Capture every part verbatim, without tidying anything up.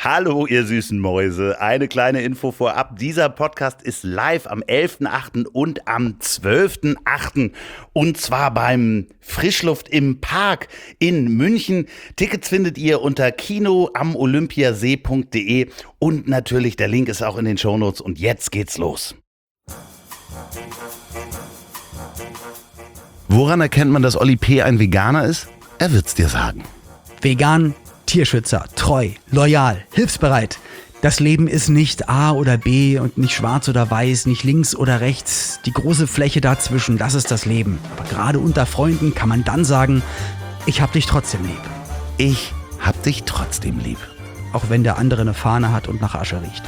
Hallo ihr süßen Mäuse, eine kleine Info vorab. Dieser Podcast ist live am elften achten und am zwölften achten und zwar beim Frischluft im Park in München. Tickets findet ihr unter kino am olympiasee punkt de und natürlich der Link ist auch in den Shownotes und jetzt geht's los. Woran erkennt man, dass Olli P. ein Veganer ist? Er wird's dir sagen. Vegan, Tierschützer, treu, loyal, hilfsbereit. Das Leben ist nicht A oder B und nicht schwarz oder weiß, nicht links oder rechts. Die große Fläche dazwischen, das ist das Leben. Aber gerade unter Freunden kann man dann sagen, ich hab dich trotzdem lieb. Ich hab dich trotzdem lieb. Auch wenn der andere eine Fahne hat und nach Asche riecht.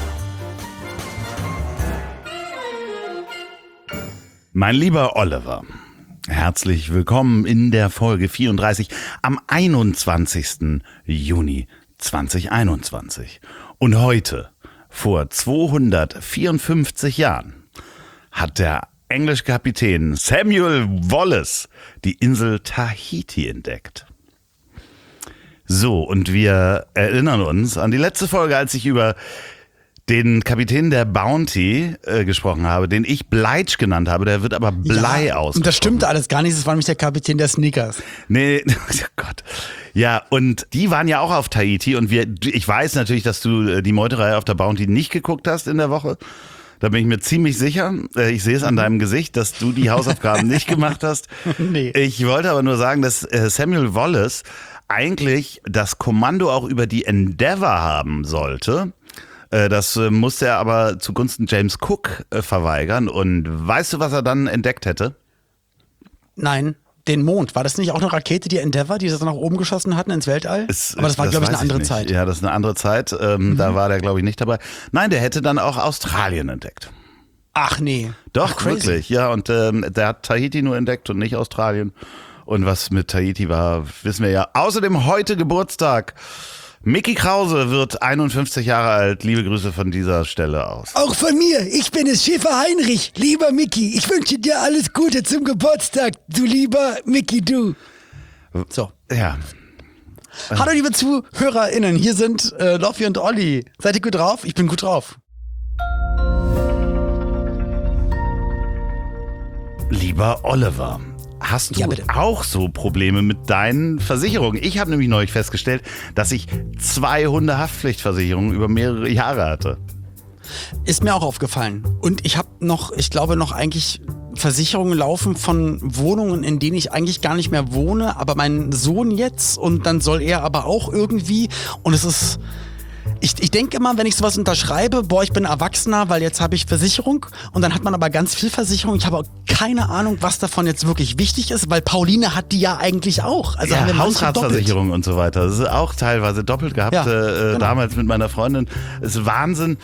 Mein lieber Oliver, herzlich willkommen in der Folge vierunddreißig am einundzwanzigsten Juni zweitausendeinundzwanzig. Und heute, vor zweihundertvierundfünfzig Jahren, hat der englische Kapitän Samuel Wallis die Insel Tahiti entdeckt. So, und wir erinnern uns an die letzte Folge, als ich über den Kapitän der Bounty äh, gesprochen habe, den ich Bleich genannt habe, der wird aber Blei ja, ausgesprochen. Und das stimmte alles gar nicht, das war nämlich der Kapitän der Snickers. Nee, oh Gott. Ja, und die waren ja auch auf Tahiti und wir, ich weiß natürlich, dass du die Meuterei auf der Bounty nicht geguckt hast in der Woche. Da bin ich mir ziemlich sicher. Ich sehe es an deinem Gesicht, dass du die Hausaufgaben nicht gemacht hast. Nee. Ich wollte aber nur sagen, dass Samuel Wallis eigentlich das Kommando auch über die Endeavour haben sollte. Das musste er aber zugunsten James Cook verweigern. Und weißt du, was er dann entdeckt hätte? Nein, den Mond. War das nicht auch eine Rakete, die Endeavour, die sie dann nach oben geschossen hatten ins Weltall? Es, aber das war, glaube ich, eine andere ich Zeit. Ja, das ist eine andere Zeit. Ähm, mhm. Da war der, glaube ich, nicht dabei. Nein, der hätte dann auch Australien entdeckt. Ach nee. Doch, Ach, wirklich. Ja, und ähm, der hat Tahiti nur entdeckt und nicht Australien. Und was mit Tahiti war, wissen wir ja. Außerdem heute Geburtstag. Micky Krause wird einundfünfzig Jahre alt. Liebe Grüße von dieser Stelle aus. Auch von mir. Ich bin es, Schäfer Heinrich. Lieber Micky, ich wünsche dir alles Gute zum Geburtstag. Du lieber Micky, du. So. Ja. Hallo liebe ZuhörerInnen, hier sind äh, Loffi und Olli. Seid ihr gut drauf? Ich bin gut drauf. Lieber Oliver, hast du Ja, bitte. auch so Probleme mit deinen Versicherungen? Ich habe nämlich neulich festgestellt, dass ich zwei Hundehaftpflichtversicherungen über mehrere Jahre hatte. Ist mir auch aufgefallen. Und ich habe noch, ich glaube noch eigentlich Versicherungen laufen von Wohnungen, in denen ich eigentlich gar nicht mehr wohne, aber mein Sohn jetzt und dann soll er aber auch irgendwie und es ist... Ich, ich denke immer, wenn ich sowas unterschreibe, boah, ich bin Erwachsener, weil jetzt habe ich Versicherung und dann hat man aber ganz viel Versicherung. Ich habe auch keine Ahnung, was davon jetzt wirklich wichtig ist, weil Pauline hat die ja eigentlich auch. Also ja, haben wir manche Hausratsversicherung und so weiter. Das ist auch teilweise doppelt gehabt, Ja, äh, genau. damals mit meiner Freundin. Das ist Wahnsinn.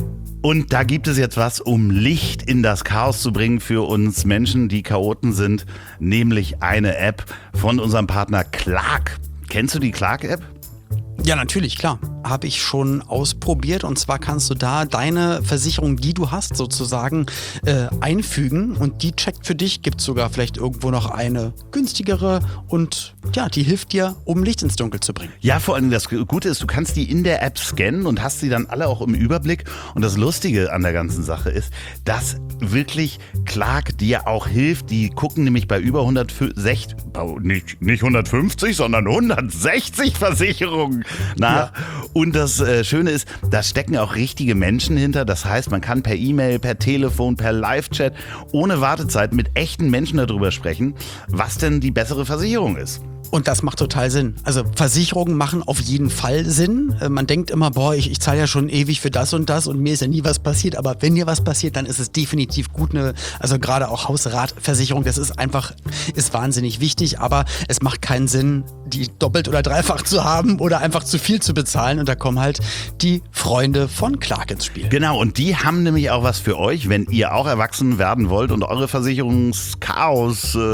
Und da gibt es jetzt was, um Licht in das Chaos zu bringen für uns Menschen, die Chaoten sind, nämlich eine App von unserem Partner Clark. Kennst du die Clark-App? Ja, natürlich, klar. Habe ich schon ausprobiert und zwar kannst du da deine Versicherung, die du hast, sozusagen äh, einfügen und die checkt für dich, gibt sogar vielleicht irgendwo noch eine günstigere und ja, die hilft dir, um Licht ins Dunkel zu bringen. Ja, vor allem das Gute ist, du kannst die in der App scannen und hast sie dann alle auch im Überblick. Und das Lustige an der ganzen Sache ist, dass wirklich Clark dir auch hilft. Die gucken nämlich bei über hundertsechzig, nicht, nicht hundertfünfzig, sondern hundertsechzig Versicherungen nach. Ja. Und das äh, Schöne ist, da stecken auch richtige Menschen hinter. Das heißt, man kann per E-Mail, per Telefon, per Live-Chat ohne Wartezeit mit echten Menschen darüber sprechen, was denn die bessere Versicherung ist. Und das macht total Sinn. Also Versicherungen machen auf jeden Fall Sinn. Man denkt immer, boah, ich, ich zahle ja schon ewig für das und das und mir ist ja nie was passiert. Aber wenn dir was passiert, dann ist es definitiv gut. Eine, also gerade auch Hausratversicherung, das ist einfach, ist wahnsinnig wichtig. Aber es macht keinen Sinn, die doppelt oder dreifach zu haben oder einfach zu viel zu bezahlen. Und da kommen halt die Freunde von Clark ins Spiel. Genau, und die haben nämlich auch was für euch, wenn ihr auch erwachsen werden wollt und eure Versicherungschaos, äh,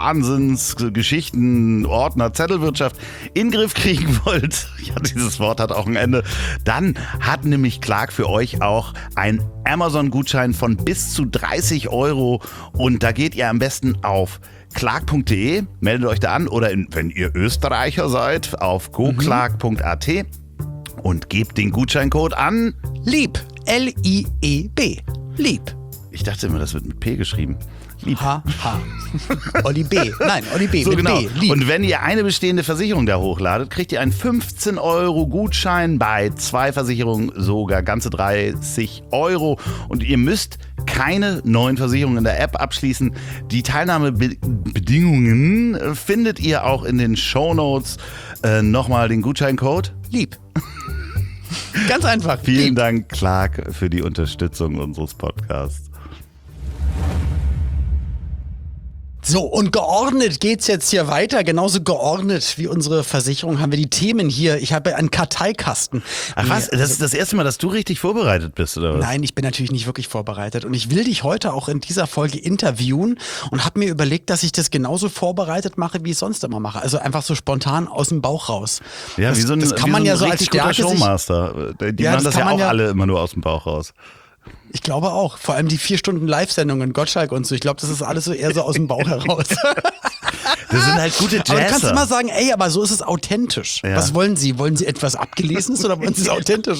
Wahnsinnsgeschichten, Ordner, Zettelwirtschaft in den Griff kriegen wollt, ja, dieses Wort hat auch ein Ende, dann hat nämlich Clark für euch auch einen Amazon-Gutschein von bis zu dreißig Euro und da geht ihr am besten auf clark punkt de, meldet euch da an oder in, wenn ihr Österreicher seid, auf go clark punkt a t. und gebt den Gutscheincode an. Lieb. L I E B. Lieb. Ich dachte immer, das wird mit P geschrieben. Lieb. H, H. Olli B. Nein, Olli B. So mit genau. B. Lieb. Und wenn ihr eine bestehende Versicherung da hochladet, kriegt ihr einen fünfzehn Euro Gutschein, bei zwei Versicherungen sogar ganze dreißig Euro. Und ihr müsst keine neuen Versicherungen in der App abschließen. Die Teilnahmebedingungen findet ihr auch in den Shownotes. Äh, Nochmal den Gutscheincode. Lieb. Ganz einfach. Vielen Lieb. Dank, Clark, für die Unterstützung unseres Podcasts. So, und geordnet geht's jetzt hier weiter. Genauso geordnet wie unsere Versicherung haben wir die Themen hier. Ich habe einen Karteikasten. Ach was, das ist das erste Mal, dass du richtig vorbereitet bist, oder was? Nein, ich bin natürlich nicht wirklich vorbereitet. Und ich will dich heute auch in dieser Folge interviewen und habe mir überlegt, dass ich das genauso vorbereitet mache, wie ich sonst immer mache. Also einfach so spontan aus dem Bauch raus. Ja, das, wie so ein, das kann wie man so ein ja so als richtig guter Stärke sich, Showmaster. Die Ja, machen das das ja kann auch man ja- alle immer nur aus dem Bauch raus. Ich glaube auch. Vor allem die vier Stunden Live-Sendungen, Gottschalk und so. Ich glaube, das ist alles so eher so aus dem Bauch heraus. Das sind halt gute Jazzer. Aber du kannst immer sagen, ey, aber so ist es authentisch. Ja. Was wollen Sie? Wollen Sie etwas Abgelesenes oder wollen Sie es authentisch?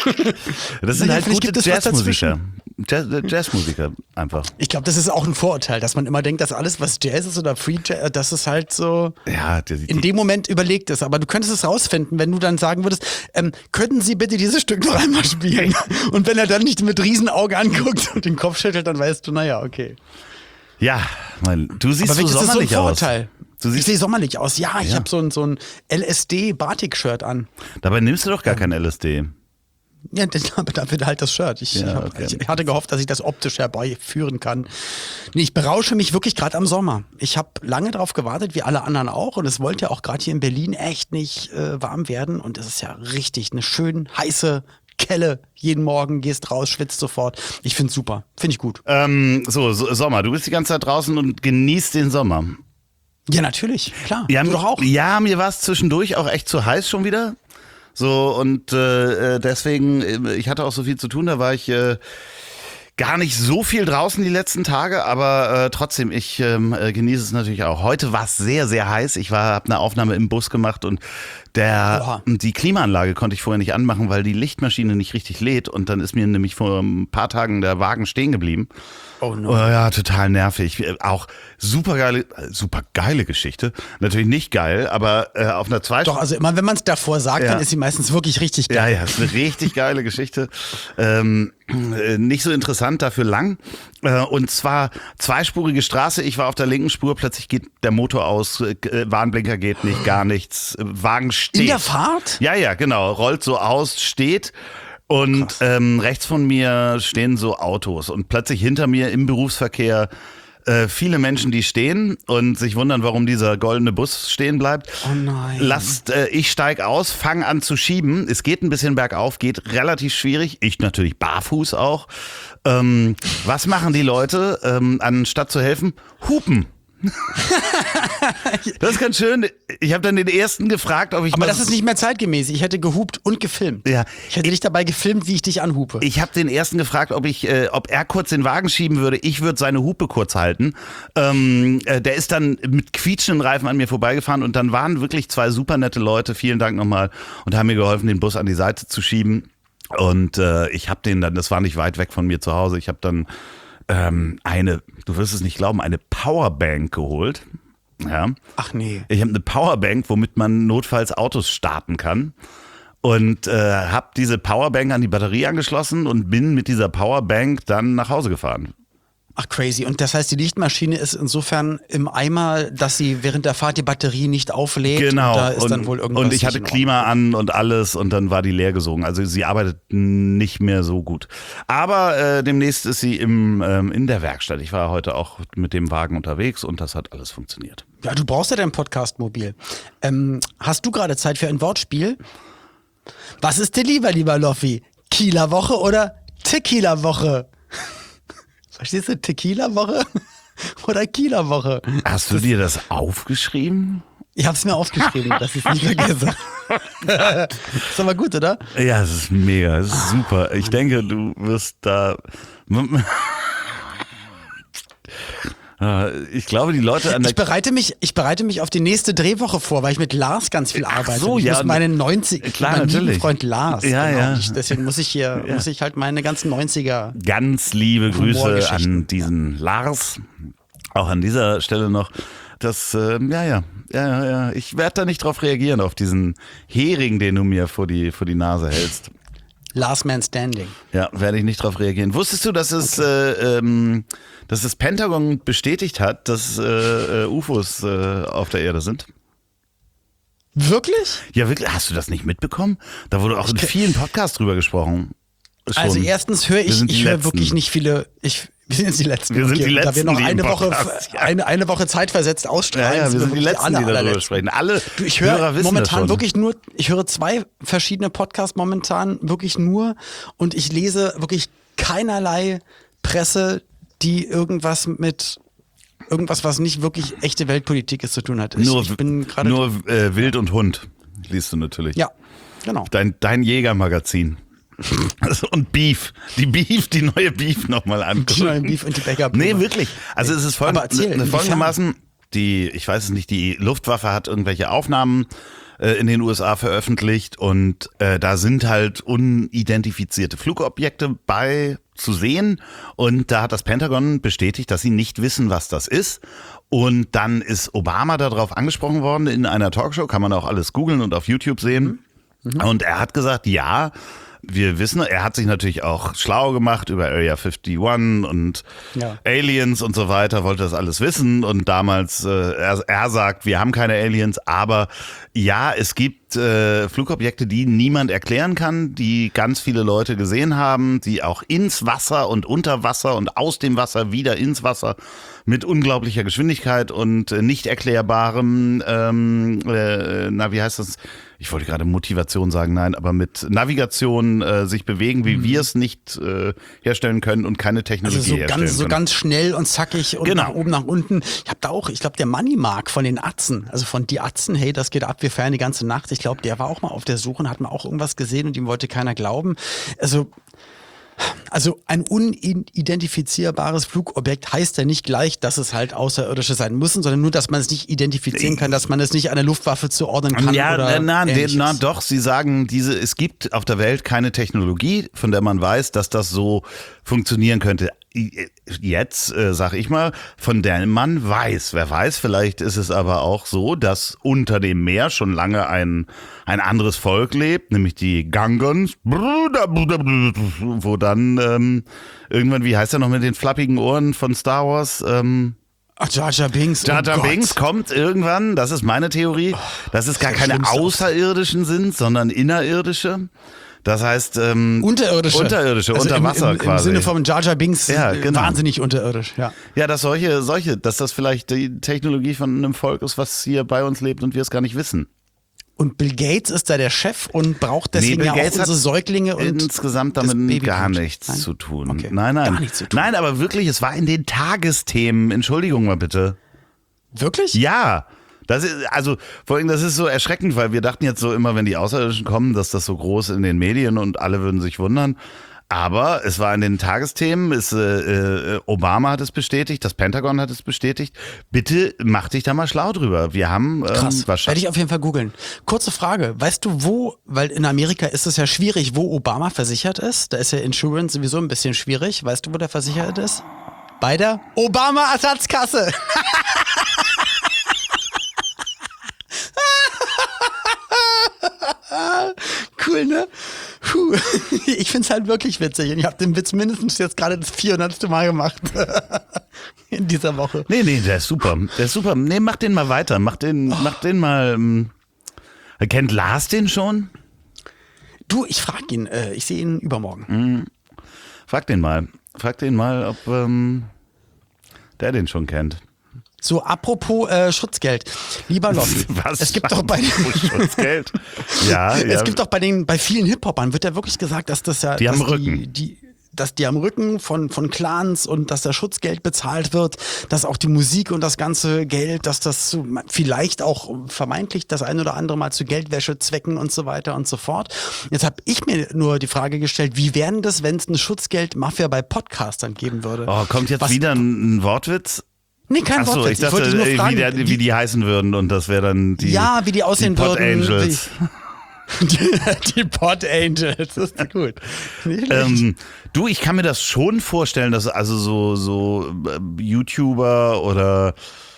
Das sind halt Vielleicht gute gibt es was Jazzmusiker. Jazz, äh, Jazzmusiker einfach. Ich glaube, das ist auch ein Vorurteil, dass man immer denkt, dass alles, was Jazz ist oder Free Jazz, dass es halt so Ja, die, die, in dem Moment überlegt ist. Aber du könntest es rausfinden, wenn du dann sagen würdest, ähm, könnten Sie bitte dieses Stück noch einmal spielen? Und wenn er dann nicht mit Riesenauge anguckt und den Kopf schüttelt, dann weißt du, naja, okay. ja, mein, du siehst Aber so wirklich, das ist so ein sommerlich aus. Vorurteil. Du Ich siehst, sehe sommerlich aus. Ja, ich Ja. habe so ein, so ein L S D-Batik-Shirt an. dabei nimmst du doch gar kein L S D. Ja, das- aber dafür halt das Shirt. Ich, Ja, ich, hab, okay. ich hatte gehofft, dass ich das optisch herbeiführen kann. Nee, ich berausche mich wirklich gerade am Sommer. Ich habe lange darauf gewartet, wie alle anderen auch. Und es wollte ja auch gerade hier in Berlin echt nicht äh, warm werden. Und es ist ja richtig eine schön heiße Kelle. Jeden Morgen gehst raus, schwitzt sofort. Ich find's super. Finde ich gut. Ähm, so, so, Sommer. Du bist die ganze Zeit draußen und genießt den Sommer. Ja, natürlich. Klar. Ja, du doch auch. Ja, mir war es zwischendurch auch echt zu heiß schon wieder. So, und äh, deswegen, äh, ich hatte auch so viel zu tun, da war ich äh, gar nicht so viel draußen die letzten Tage, aber äh, trotzdem, ich ähm, äh, genieße es natürlich auch. Heute war es sehr, sehr heiß. Ich war, habe eine Aufnahme im Bus gemacht und der, Oha. die Klimaanlage konnte ich vorher nicht anmachen, weil die Lichtmaschine nicht richtig lädt. Und dann ist mir nämlich vor ein paar Tagen der Wagen stehen geblieben. Oh no. Oh ja, total nervig. Auch super geile, super geile Geschichte. Natürlich nicht geil, aber äh, auf einer zwei Doch, also immer wenn man es davor sagt, Ja. dann ist sie meistens wirklich richtig geil. Ja, ja, ist eine richtig geile Geschichte. Ähm, äh, nicht so interessant, dafür lang. Äh, und zwar zweispurige Straße. Ich war auf der linken Spur, plötzlich geht der Motor aus, äh, Warnblinker geht nicht, gar nichts. Äh, Wagen steht. In der Fahrt? Ja, ja, genau. Rollt so aus, steht. Und ähm, rechts von mir stehen so Autos. Und plötzlich hinter mir im Berufsverkehr äh, viele Menschen, die stehen und sich wundern, warum dieser goldene Bus stehen bleibt. Oh nein. Lasst, äh, ich steig aus, fang an zu schieben. Es geht ein bisschen bergauf, geht relativ schwierig. Ich natürlich barfuß auch. Ähm, was machen die Leute, ähm, anstatt zu helfen? Hupen. Das ist ganz schön. Ich habe dann den ersten gefragt, ob ich Aber mal das ist nicht mehr zeitgemäß. Ich hätte gehupt und gefilmt. Ja. Ich hätte dich dabei gefilmt, wie ich dich anhupe. Ich habe den ersten gefragt, ob ich, äh, ob er kurz den Wagen schieben würde. Ich würde seine Hupe kurz halten. Ähm, äh, der ist dann mit quietschenden Reifen an mir vorbeigefahren und dann waren wirklich zwei super nette Leute. Vielen Dank nochmal und haben mir geholfen, den Bus an die Seite zu schieben. Und äh, ich habe den dann, das war nicht weit weg von mir zu Hause. Ich habe dann ähm, eine, du wirst es nicht glauben, eine Powerbank geholt. Ja. Ach nee. Ich habe eine Powerbank, womit man notfalls Autos starten kann. Und äh, habe diese Powerbank an die Batterie angeschlossen und bin mit dieser Powerbank dann nach Hause gefahren. Ach crazy. Und das heißt, die Lichtmaschine ist insofern im Eimer, dass sie während der Fahrt die Batterie nicht auflädt. Genau. Und da ist und, dann wohl irgendwas und ich hatte nicht in Klima an und alles und dann war die leer gesogen. Also sie arbeitet nicht mehr so gut. Aber äh, demnächst ist sie im, ähm, in der Werkstatt. Ich war heute auch mit dem Wagen unterwegs und das hat alles funktioniert. Ordnung. Ja, du brauchst ja dein Podcast-Mobil. Ähm, hast du gerade Zeit für ein Wortspiel? Was ist dir lieber, lieber Loffi? Kieler Woche oder Tequila Woche? Verstehst du? Tequila Woche oder Kieler Woche? Hast du dir das aufgeschrieben? Ich habe es mir aufgeschrieben, dass ich es nicht vergesse. Ist aber gut, oder? Ja, es ist mega, es ist super. Ich denke, du wirst da. Ich glaube, die Leute an der Ich bereite mich, ich bereite mich auf die nächste Drehwoche vor, weil ich mit Lars ganz viel Ach arbeite. so, ich ja, muss meine neunzig, klar, meinen lieben natürlich. Freund Lars. Ja, ja. Ich, deswegen muss ich hier, Ja. muss ich halt meine ganzen neunziger. Ganz liebe Grüße Humorgeschichten. an diesen Lars. Auch an dieser Stelle noch. Das, äh, ja, ja, ja, ja, ja. Ich werde da nicht drauf reagieren, auf diesen Hering, den du mir vor die, vor die Nase hältst. Last Man Standing. Ja, werde ich nicht drauf reagieren. Wusstest du, dass es, äh, ähm, dass das Pentagon bestätigt hat, dass äh, äh, U F Os äh, auf der Erde sind? Wirklich? Ja, wirklich. Hast du das nicht mitbekommen? Da wurde auch in vielen Podcasts drüber gesprochen. Schon. Also erstens höre Wir ich, sind die ich höre Letzten. wirklich nicht viele, ich, wir sind jetzt die Letzten. Wir sind die Da wir Letzten, noch die im eine Woche, Podcast, ja. eine, eine Woche zeitversetzt ausstrahlen. Ja, ja, wir sind die wirklich Letzten, alle die darüber allerletzten. sprechen. Alle Du, ich Hörer höre wissen momentan das schon. wirklich nur, ich höre zwei verschiedene Podcasts momentan wirklich nur und ich lese wirklich keinerlei Presse, die irgendwas mit irgendwas, was nicht wirklich echte Weltpolitik ist, zu tun hat. Ich, Nur, ich bin gerade nur äh, Wild und Hund liest du natürlich. ja, genau. Dein, dein Jägermagazin. Also, und Beef. Die Beef, die neue Beef nochmal angucken. Die neuen Beef und die Bäcker. Nee, wirklich. Also es ist folgend, Aber erzähl, ne, inwiefern? folgendermaßen, die, ich weiß es nicht, die Luftwaffe hat irgendwelche Aufnahmen äh, in den U S A veröffentlicht und äh, da sind halt unidentifizierte Flugobjekte bei zu sehen und da hat das Pentagon bestätigt, dass sie nicht wissen, was das ist. Und dann ist Obama darauf angesprochen worden in einer Talkshow, kann man auch alles googeln und auf YouTube sehen. Mhm. Und er hat gesagt, ja, wir wissen, er hat sich natürlich auch schlau gemacht über Area einundfünfzig und Ja. Aliens und so weiter, wollte das alles wissen und damals, äh, er, er sagt, wir haben keine Aliens, aber ja, es gibt äh, Flugobjekte, die niemand erklären kann, die ganz viele Leute gesehen haben, die auch ins Wasser und unter Wasser und aus dem Wasser wieder ins Wasser mit unglaublicher Geschwindigkeit und äh, nicht erklärbarem, ähm, äh, na wie heißt das? Ich wollte gerade Motivation sagen, nein, aber mit Navigation äh, sich bewegen, wie mhm. wir es nicht äh, herstellen können und keine Technologie Also so herstellen ganz, so können. ganz schnell und zackig und Genau. nach oben, nach unten. Ich habe da auch, ich glaube, der Money Mark von den Atzen, also von die Atzen, hey, das geht ab, wir feiern die ganze Nacht. Ich glaube, der war auch mal auf der Suche und hat mal auch irgendwas gesehen und ihm wollte keiner glauben. Also Also ein unidentifizierbares Flugobjekt heißt ja nicht gleich, dass es halt Außerirdische sein müssen, sondern nur, dass man es nicht identifizieren kann, dass man es nicht einer Luftwaffe zuordnen kann. Ja, oder na, na, ähnliches. na doch, sie sagen, diese, es gibt auf der Welt keine Technologie, von der man weiß, dass das so funktionieren könnte. Jetzt, äh, sag ich mal, von der man weiß. Wer weiß, vielleicht ist es aber auch so, dass unter dem Meer schon lange ein, ein anderes Volk lebt, nämlich die Gangans, wo dann ähm, irgendwann, wie heißt er noch mit den flappigen Ohren von Star Wars? Ähm, Ach, Jar Jar Binks. Jar Jar oh Binks Gott. kommt irgendwann, das ist meine Theorie, dass es gar das keine Schlimmste. Außerirdischen sind, sondern Innerirdische. Das heißt, ähm, Unterirdische. Unterirdische, also unter im, Wasser im, quasi. Im Sinne von Jar Jar Binks Ja, äh, genau. wahnsinnig unterirdisch, ja. Ja, dass solche, solche, dass das vielleicht die Technologie von einem Volk ist, was hier bei uns lebt und wir es gar nicht wissen. Und Bill Gates ist da der Chef und braucht deswegen Bill ja auch Gates hat unsere Säuglinge und insgesamt das damit Baby gar kommt. nichts Nein? zu tun. Okay. Nein, nein. Gar nichts zu tun. Nein, aber wirklich, es war in den Tagesthemen. Entschuldigung mal bitte. Wirklich? Ja. Das ist, also, vor allem, das ist so erschreckend, weil wir dachten jetzt so immer, wenn die Außerirdischen kommen, dass das so groß in den Medien und alle würden sich wundern. Aber es war in den Tagesthemen, ist, äh, äh, Obama hat es bestätigt, das Pentagon hat es bestätigt. Bitte mach dich da mal schlau drüber. Wir haben ähm, Krass, werde wahrscheinlich. ich auf jeden Fall googeln. Kurze Frage, weißt du wo, weil in Amerika ist es ja schwierig, wo Obama versichert ist, da ist ja Insurance sowieso ein bisschen schwierig, weißt du, wo der versichert ist? Bei der Obama-Ersatzkasse. Cool, ne? Puh. Ich find's halt wirklich witzig und ich habe den Witz mindestens jetzt gerade das vierhundertste Mal gemacht in dieser Woche. Nee, nee, der ist super. Der ist super. Nee, mach den mal weiter. Mach den, Oh. mach den mal. Ähm, kennt Lars den schon? Du, ich frag ihn, äh, ich sehe ihn übermorgen. Frag den mal. Frag den mal, ob ähm, der den schon kennt. So, apropos äh, Schutzgeld. Lieber Lost, Was? es gibt doch bei Schutzgeld. Ja, ja. es gibt doch bei den bei vielen Hip-Hopern wird ja wirklich gesagt, dass das ja Die dass am Rücken. Die, die, dass die am Rücken von von Clans und dass da Schutzgeld bezahlt wird, dass auch die Musik und das ganze Geld, dass das so, vielleicht auch vermeintlich das ein oder andere Mal zu Geldwäschezwecken und so weiter und so fort. Jetzt habe ich mir nur die Frage gestellt, wie wäre denn das, wenn es eine Schutzgeldmafia bei Podcastern geben würde? Oh, kommt jetzt Was- wieder ein, ein Wortwitz? Nee, kein Ach so, Wortwitz. ich dachte, wollte nur äh, fragen, wie, der, wie die heißen würden und das wäre dann die Ja, wie die aussehen die Pod würden. Angels. Die, die Pod Angels, das ist gut. Nicht schlecht. Ähm, du, ich kann mir das schon vorstellen, dass also so, so äh, YouTuber oder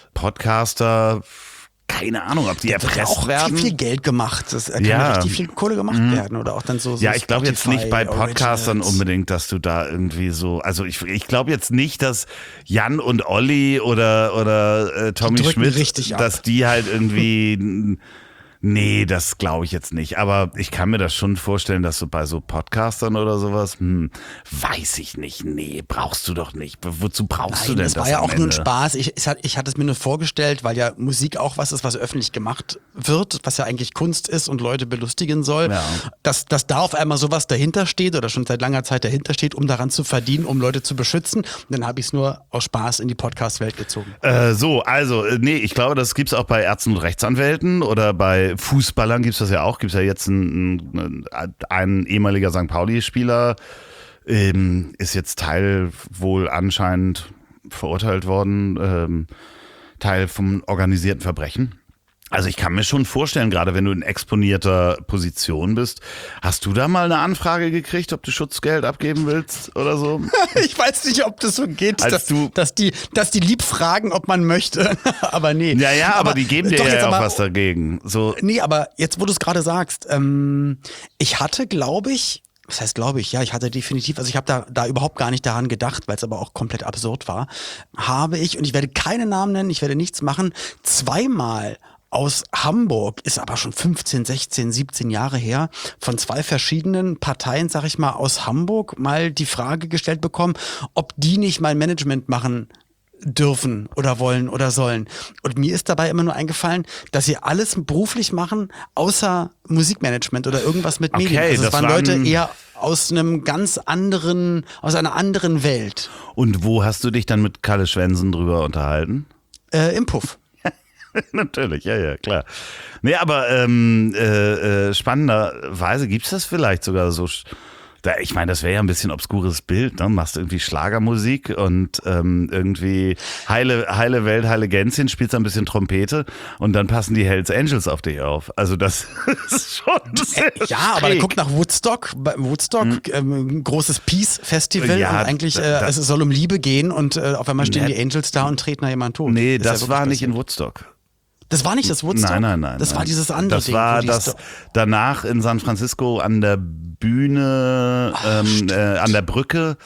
Podcaster, keine Ahnung, ob die Da wird ja erpresst auch werden. viel, viel Geld gemacht. Das kann Ja. ja richtig viel Kohle gemacht Mhm. werden. Oder auch dann so, so Ja, ich glaube jetzt Spotify nicht bei Podcastern Originals. unbedingt, dass du da irgendwie so, also ich, ich glaube jetzt nicht, dass Jan und Olli oder, oder äh, Tommy drücken Schmidt, richtig ab. dass die halt irgendwie, nee, das glaube ich jetzt nicht. Aber ich kann mir das schon vorstellen, dass du bei so Podcastern oder sowas, hm, weiß ich nicht, nee, brauchst du doch nicht. Wozu brauchst Nein, du denn das das war ja am auch nur ein Ende? Spaß. Ich, ich, ich hatte es mir nur vorgestellt, weil ja Musik auch was ist, was öffentlich gemacht wird, was ja eigentlich Kunst ist und Leute belustigen soll. Ja. Dass, dass da auf einmal sowas dahinter steht oder schon seit langer Zeit dahinter steht, um daran zu verdienen, um Leute zu beschützen. Und dann habe ich es nur aus Spaß in die Podcast-Welt gezogen. Äh, so, also, äh, nee, ich glaube, das gibt's auch bei Ärzten und Rechtsanwälten oder bei Fußballern gibt's das ja auch. Gibt's ja jetzt ein, ein, ein ehemaliger Sankt Pauli-Spieler, ähm, ist jetzt Teil wohl anscheinend verurteilt worden, ähm, Teil vom organisierten Verbrechen. Also ich kann mir schon vorstellen, gerade wenn du in exponierter Position bist, hast du da mal eine Anfrage gekriegt, ob du Schutzgeld abgeben willst oder so? Ich weiß nicht, ob das so geht, Als dass, du- dass, die, dass die lieb fragen, ob man möchte. Aber nee. Ja, ja, aber, die geben dir doch, ja jetzt auch aber- was dagegen. So, Nee, aber jetzt, wo du es gerade sagst, ähm, ich hatte, glaube ich, was heißt glaube ich, ja, ich hatte definitiv, also ich habe da, da überhaupt gar nicht daran gedacht, weil es aber auch komplett absurd war, habe ich, und ich werde keine Namen nennen, ich werde nichts machen, zweimal aus Hamburg, ist aber schon fünfzehn, sechzehn, siebzehn Jahre her, von zwei verschiedenen Parteien, sag ich mal, aus Hamburg mal die Frage gestellt bekommen, ob die nicht mal Management machen dürfen oder wollen oder sollen. Und mir ist dabei immer nur eingefallen, dass sie alles beruflich machen, außer Musikmanagement oder irgendwas mit Okay, Medien. Also das es waren waren- Leute eher aus einem ganz anderen, aus einer anderen Welt. und wo hast du dich dann mit Kalle Schwensen drüber unterhalten? Äh, Im Puff. Natürlich, ja, ja, klar. Nee, aber ähm, äh, äh, spannenderweise gibt's das vielleicht sogar so. sch- Da, ich meine, das wäre ja ein bisschen obskures Bild, ne? Machst irgendwie Schlagermusik und ähm, irgendwie heile, heile Welt, heile Gänschen, spielst ein bisschen Trompete und dann passen die Hells Angels auf dich auf. Also das ist schon sehr Ja, aber der schräg. guckt nach Woodstock. Bei Woodstock, ähm, ein großes Peace-Festival Ja, und eigentlich, da- äh, da- es soll um Liebe gehen und äh, auf einmal stehen Nee. die Angels da und treten da jemand tot. Nee, Ist ja das wirklich war nicht in passiert. Woodstock. Das war nicht das Woodstock? Nein, nein, nein. Das nein. war dieses andere Das Ding. war wo die das Sto- danach in San Francisco an der Bühne, ähm, äh, an der Brücke.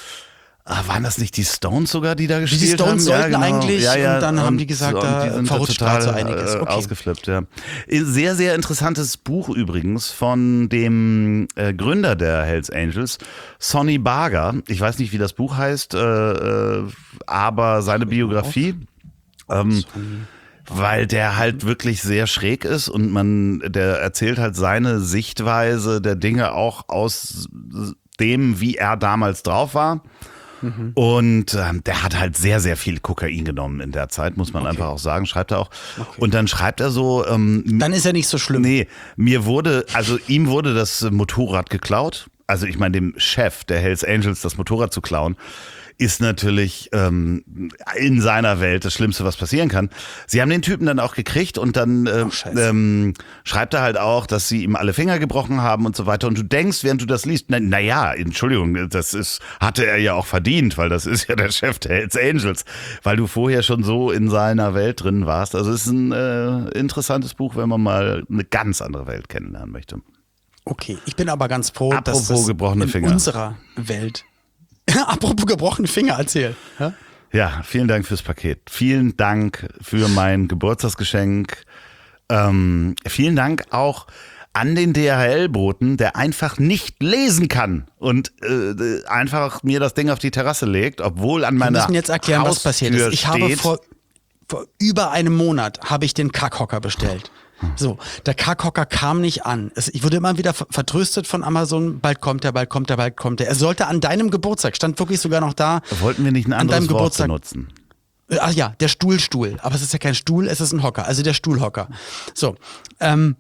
Ah, waren das nicht die Stones sogar, die da Die gespielt Stones haben? sollten eigentlich und dann haben die gesagt, und da die sind verrutscht total gerade so einiges. äh, Okay. ausgeflippt, ja. Sehr, sehr interessantes Buch übrigens von dem äh, Gründer der Hells Angels, Sonny Barger. Ich weiß nicht, wie das Buch heißt, äh, äh, aber seine Biografie. Ähm, weil der halt wirklich sehr schräg ist und man, der erzählt halt seine Sichtweise der Dinge auch aus dem, wie er damals drauf war. Mhm. Und ähm, der hat halt sehr, sehr viel Kokain genommen in der Zeit, muss man einfach auch sagen, schreibt er auch. Und dann schreibt er so, ähm, Dann ist ja nicht so schlimm. nee, mir wurde, also ihm wurde das Motorrad geklaut. Also ich meine, dem Chef der Hells Angels das Motorrad zu klauen, ist natürlich ähm, in seiner Welt das Schlimmste, was passieren kann. Sie haben den Typen dann auch gekriegt und dann äh, Oh, Scheiße. ähm, schreibt er halt auch, dass sie ihm alle Finger gebrochen haben und so weiter. Und du denkst, während du das liest, na, na ja, Entschuldigung, das ist, hatte er ja auch verdient, weil das ist ja der Chef der Hells Angels, weil du vorher schon so in seiner Welt drin warst. Also es ist ein äh, interessantes Buch, wenn man mal eine ganz andere Welt kennenlernen möchte. Okay, ich bin aber ganz froh, Apropos dass das gebrochene in Finger. unserer Welt. Apropos gebrochene Finger, erzähl. Ja? Ja, vielen Dank fürs Paket. Vielen Dank für mein Geburtstagsgeschenk. Ähm, vielen Dank auch an den D H L-Boten, der einfach nicht lesen kann und äh, einfach mir das Ding auf die Terrasse legt, obwohl an Wir meiner müssen jetzt erklären, was passiert ist. Haustür Ich habe steht- vor, vor über einem Monat habe ich den Kackhocker bestellt. So, der Kackhocker kam nicht an. Es, ich wurde immer wieder ver- vertröstet von Amazon, bald kommt er, bald kommt er, bald kommt er. Er sollte an deinem Geburtstag, stand wirklich sogar noch da. Wollten wir nicht ein an anderes deinem Wort Geburtstag. benutzen? Äh, Ach ja, der Stuhlstuhl. Aber es ist ja kein Stuhl, es ist ein Hocker. Also der Stuhlhocker. So, ähm,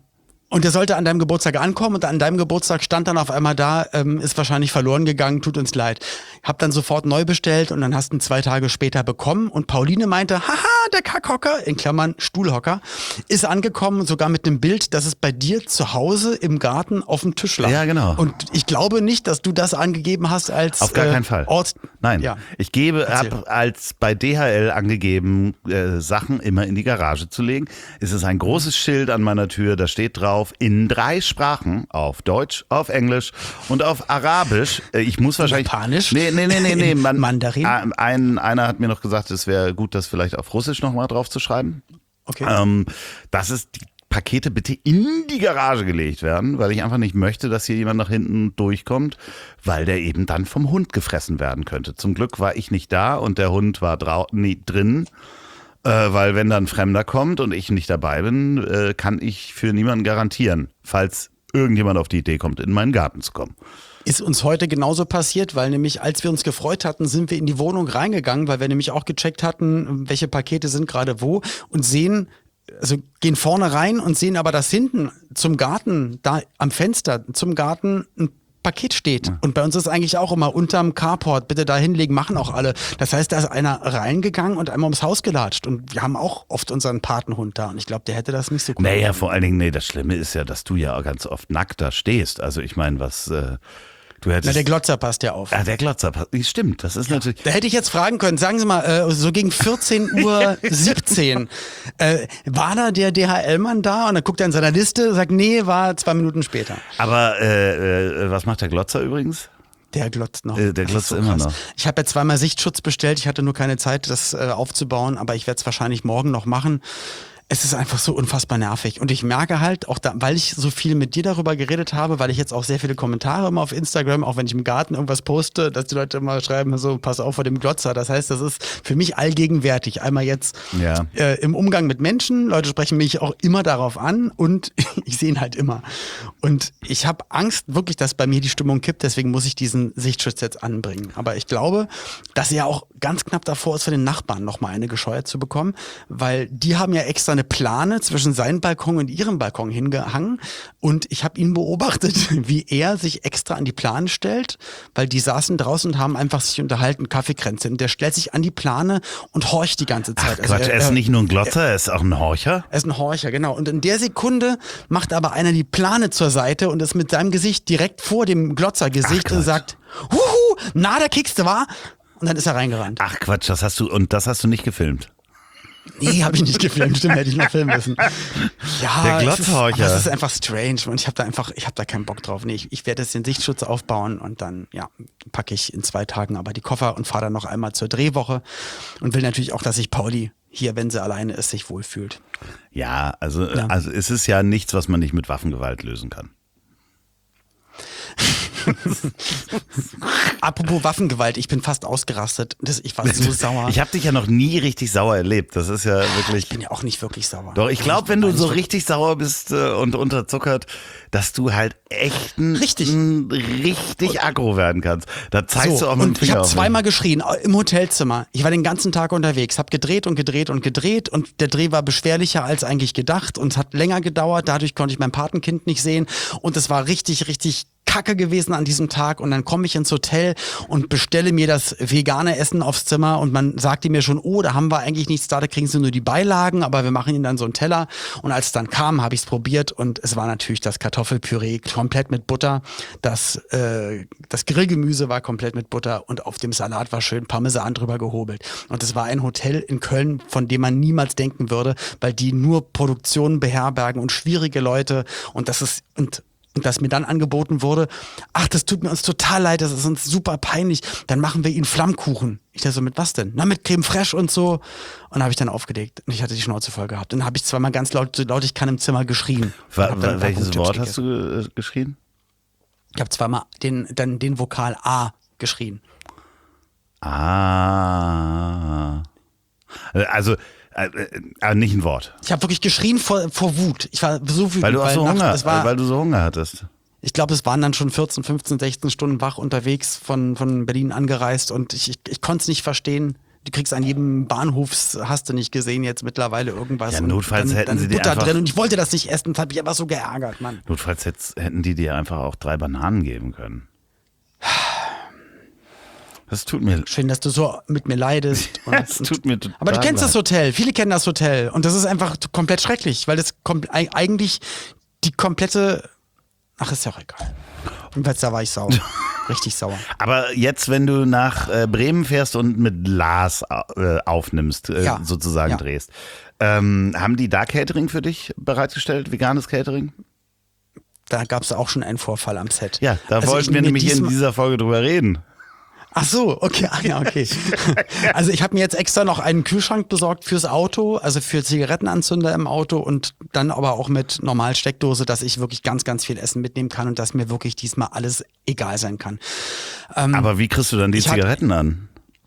Und der sollte an deinem Geburtstag ankommen und an deinem Geburtstag stand dann auf einmal da, ähm, ist wahrscheinlich verloren gegangen, tut uns leid. Hab dann sofort neu bestellt und dann hast du ihn zwei Tage später bekommen und Pauline meinte, haha, der Kackhocker, in Klammern Stuhlhocker, ist angekommen, sogar mit einem Bild, dass es bei dir zu Hause im Garten auf dem Tisch lag. Ja, genau. Und ich glaube nicht, dass du das angegeben hast als Auf gar äh, keinen Fall. Ort. Nein, Ja. ich gebe, Erzähl. hab als bei D H L angegeben, äh, Sachen immer in die Garage zu legen. Es ist ein großes Schild an meiner Tür, da steht drauf, in drei Sprachen, auf Deutsch, auf Englisch und auf Arabisch. Äh, Ich muss wahrscheinlich... Japanisch? Nee, nee, nee, nee. nee. Man, Mandarin? Ein, ein, einer hat mir noch gesagt, es wäre gut, das vielleicht auf Russisch nochmal drauf zu schreiben. Okay. Ähm, dass es die Pakete bitte in die Garage gelegt werden, weil ich einfach nicht möchte, dass hier jemand nach hinten durchkommt, weil der eben dann vom Hund gefressen werden könnte. Zum Glück war ich nicht da und der Hund war drau- nee, drin, äh, weil wenn dann ein Fremder kommt und ich nicht dabei bin, äh, kann ich für niemanden garantieren, falls irgendjemand auf die Idee kommt, in meinen Garten zu kommen. Ist uns heute genauso passiert, weil nämlich, als wir uns gefreut hatten, sind wir in die Wohnung reingegangen, weil wir nämlich auch gecheckt hatten, welche Pakete sind gerade wo und sehen, also gehen vorne rein und sehen aber, dass hinten zum Garten, da am Fenster zum Garten ein Paket steht. Und bei uns ist eigentlich auch immer unterm Carport, bitte da hinlegen, machen auch alle. Das heißt, da ist einer reingegangen und einmal ums Haus gelatscht. Und wir haben auch oft unseren Patenhund da. Und ich glaube, der hätte das nicht so gut Naja, gemacht. vor allen Dingen, nee, das Schlimme ist ja, dass du ja ganz oft nackt da stehst. Also ich meine, was... Äh Du hättest, Na, der Glotzer passt ja auf. Ah, der Glotzer passt. Stimmt, das ist natürlich. Da hätte ich jetzt fragen können, sagen Sie mal, äh, so gegen vierzehn Uhr siebzehn, äh, war da der D H L-Mann da? Und dann guckt er in seiner Liste, sagt, nee, war zwei Minuten später. Aber äh, äh, was macht der Glotzer übrigens? Der glotzt noch. Äh, der Das ist glotzt immer krass. noch. Ich habe ja zweimal Sichtschutz bestellt, ich hatte nur keine Zeit, das äh, aufzubauen, aber ich werde es wahrscheinlich morgen noch machen. Es ist einfach so unfassbar nervig. Und ich merke halt, auch da, weil ich so viel mit dir darüber geredet habe, weil ich jetzt auch sehr viele Kommentare immer auf Instagram, auch wenn ich im Garten irgendwas poste, dass die Leute immer schreiben, so, pass auf vor dem Glotzer. Das heißt, das ist für mich allgegenwärtig. Einmal jetzt Ja. äh, im Umgang mit Menschen. Leute sprechen mich auch immer darauf an und ich sehe ihn halt immer. Und ich habe Angst wirklich, dass bei mir die Stimmung kippt. Deswegen muss ich diesen Sichtschutz jetzt anbringen. Aber ich glaube, dass er ja auch ganz knapp davor ist, für den Nachbarn nochmal eine gescheuert zu bekommen, weil die haben ja extra eine Plane zwischen seinem Balkon und ihrem Balkon hingehangen und ich habe ihn beobachtet, wie er sich extra an die Plane stellt, weil die saßen draußen und haben einfach sich unterhalten, Kaffeekränze. Und der stellt sich an die Plane und horcht die ganze Ach Zeit. Quatsch, Also er ist nicht nur ein Glotzer, er ist auch ein Horcher. er ist ein Horcher, genau. Und in der Sekunde macht aber einer die Plane zur Seite und ist mit seinem Gesicht direkt vor dem Glotzergesicht Ach, und Gott. sagt, huhu, na, der Kickste war. Und dann ist er reingerannt. Ach Quatsch, das hast du und das hast du nicht gefilmt. Nee, habe ich nicht gefilmt, stimmt, hätte ich noch filmen müssen. Ja, Der es ist, Glotzhorcher. aber es ist einfach strange und ich habe da einfach, ich habe da keinen Bock drauf. Nee, ich, ich werde jetzt den Sichtschutz aufbauen und dann, ja, packe ich in zwei Tagen aber die Koffer und fahre dann noch einmal zur Drehwoche und will natürlich auch, dass sich Pauli hier, wenn sie alleine ist, sich wohlfühlt. Ja, also, Ja. also es ist ja nichts, was man nicht mit Waffengewalt lösen kann. Apropos Waffengewalt, ich bin fast ausgerastet. Das, ich war so sauer. Ich habe dich ja noch nie richtig sauer erlebt. Das ist ja wirklich. Ich bin ja auch nicht wirklich sauer. Doch, ich glaube, wenn du bin so nicht richtig sauer bist äh, und unterzuckert, dass du halt echt ein, Richtig. ein, richtig aggro werden kannst. Da zeigst so, du auch mit dem und ich Finger habe auf mich. zweimal geschrien äh, im Hotelzimmer. Ich war den ganzen Tag unterwegs, habe gedreht und gedreht und gedreht und der Dreh war beschwerlicher als eigentlich gedacht und es hat länger gedauert. Dadurch konnte ich mein Patenkind nicht sehen und es war richtig, richtig kacke gewesen an diesem Tag und dann komme ich ins Hotel und bestelle mir das vegane Essen aufs Zimmer und man sagte mir schon, oh, da haben wir eigentlich nichts da, da kriegen sie nur die Beilagen, aber wir machen ihnen dann so einen Teller und als es dann kam, habe ich es probiert und es war natürlich das Kartoffelpüree komplett mit Butter, das, äh, das Grillgemüse war komplett mit Butter und auf dem Salat war schön Parmesan drüber gehobelt und es war ein Hotel in Köln, von dem man niemals denken würde, weil die nur Produktionen beherbergen und schwierige Leute und das ist, und Und dass mir dann angeboten wurde, ach, das tut mir uns total leid, das ist uns super peinlich, dann machen wir ihnen Flammkuchen. Ich dachte so, mit was denn? Na, mit Creme Fraiche und so. Und habe ich dann aufgelegt und ich hatte die Schnauze voll gehabt. Dann habe ich zweimal ganz laut, so laut ich kann im Zimmer geschrien. Wa- Und hab dann ein wa- paar welches Punkttipps Wort hast gegessen. du äh, geschrien? Ich habe zweimal den, dann den Vokal A geschrien. Ah. Also, äh, äh, nicht ein Wort. Ich habe wirklich geschrien vor, vor Wut. Ich war so wütend. Weil du auch so nach- Hunger, es war, weil du so Hunger hattest. Ich glaube, es waren dann schon vierzehn, fünfzehn, sechzehn Stunden wach unterwegs von, von Berlin angereist und ich, ich, ich konnte es nicht verstehen, Du kriegst an jedem Bahnhof, hast du nicht gesehen, jetzt mittlerweile irgendwas. Ja, und notfalls dann, hätten dann sie dir Butter einfach- drin und ich wollte das nicht essen, das hat mich einfach so geärgert, Mann. Notfalls hätt- hätten die dir einfach auch drei Bananen geben können. Das tut mir Schön, dass du so mit mir leidest. Und, Es tut mir total aber du kennst das leid. Hotel, viele kennen das Hotel und das ist einfach komplett schrecklich, weil das kom eigentlich die komplette, ach ist ja auch egal. Jedenfalls da war ich sauer, richtig sauer. Aber jetzt, wenn du nach äh, Bremen fährst und mit Lars äh, aufnimmst, äh, Ja. sozusagen Ja. drehst, ähm, haben die da Catering für dich bereitgestellt, veganes Catering? Da gab es auch schon einen Vorfall am Set. Ja, da Also wollten ich wir mir nämlich in diesmal- dieser Folge drüber reden. Ach so, okay, ah, ja, okay. Also ich habe mir jetzt extra noch einen Kühlschrank besorgt fürs Auto, also für Zigarettenanzünder im Auto und dann aber auch mit normal Steckdose, dass ich wirklich ganz, ganz viel Essen mitnehmen kann und dass mir wirklich diesmal alles egal sein kann. Ähm, Aber wie kriegst du dann die ich hab- Zigaretten an?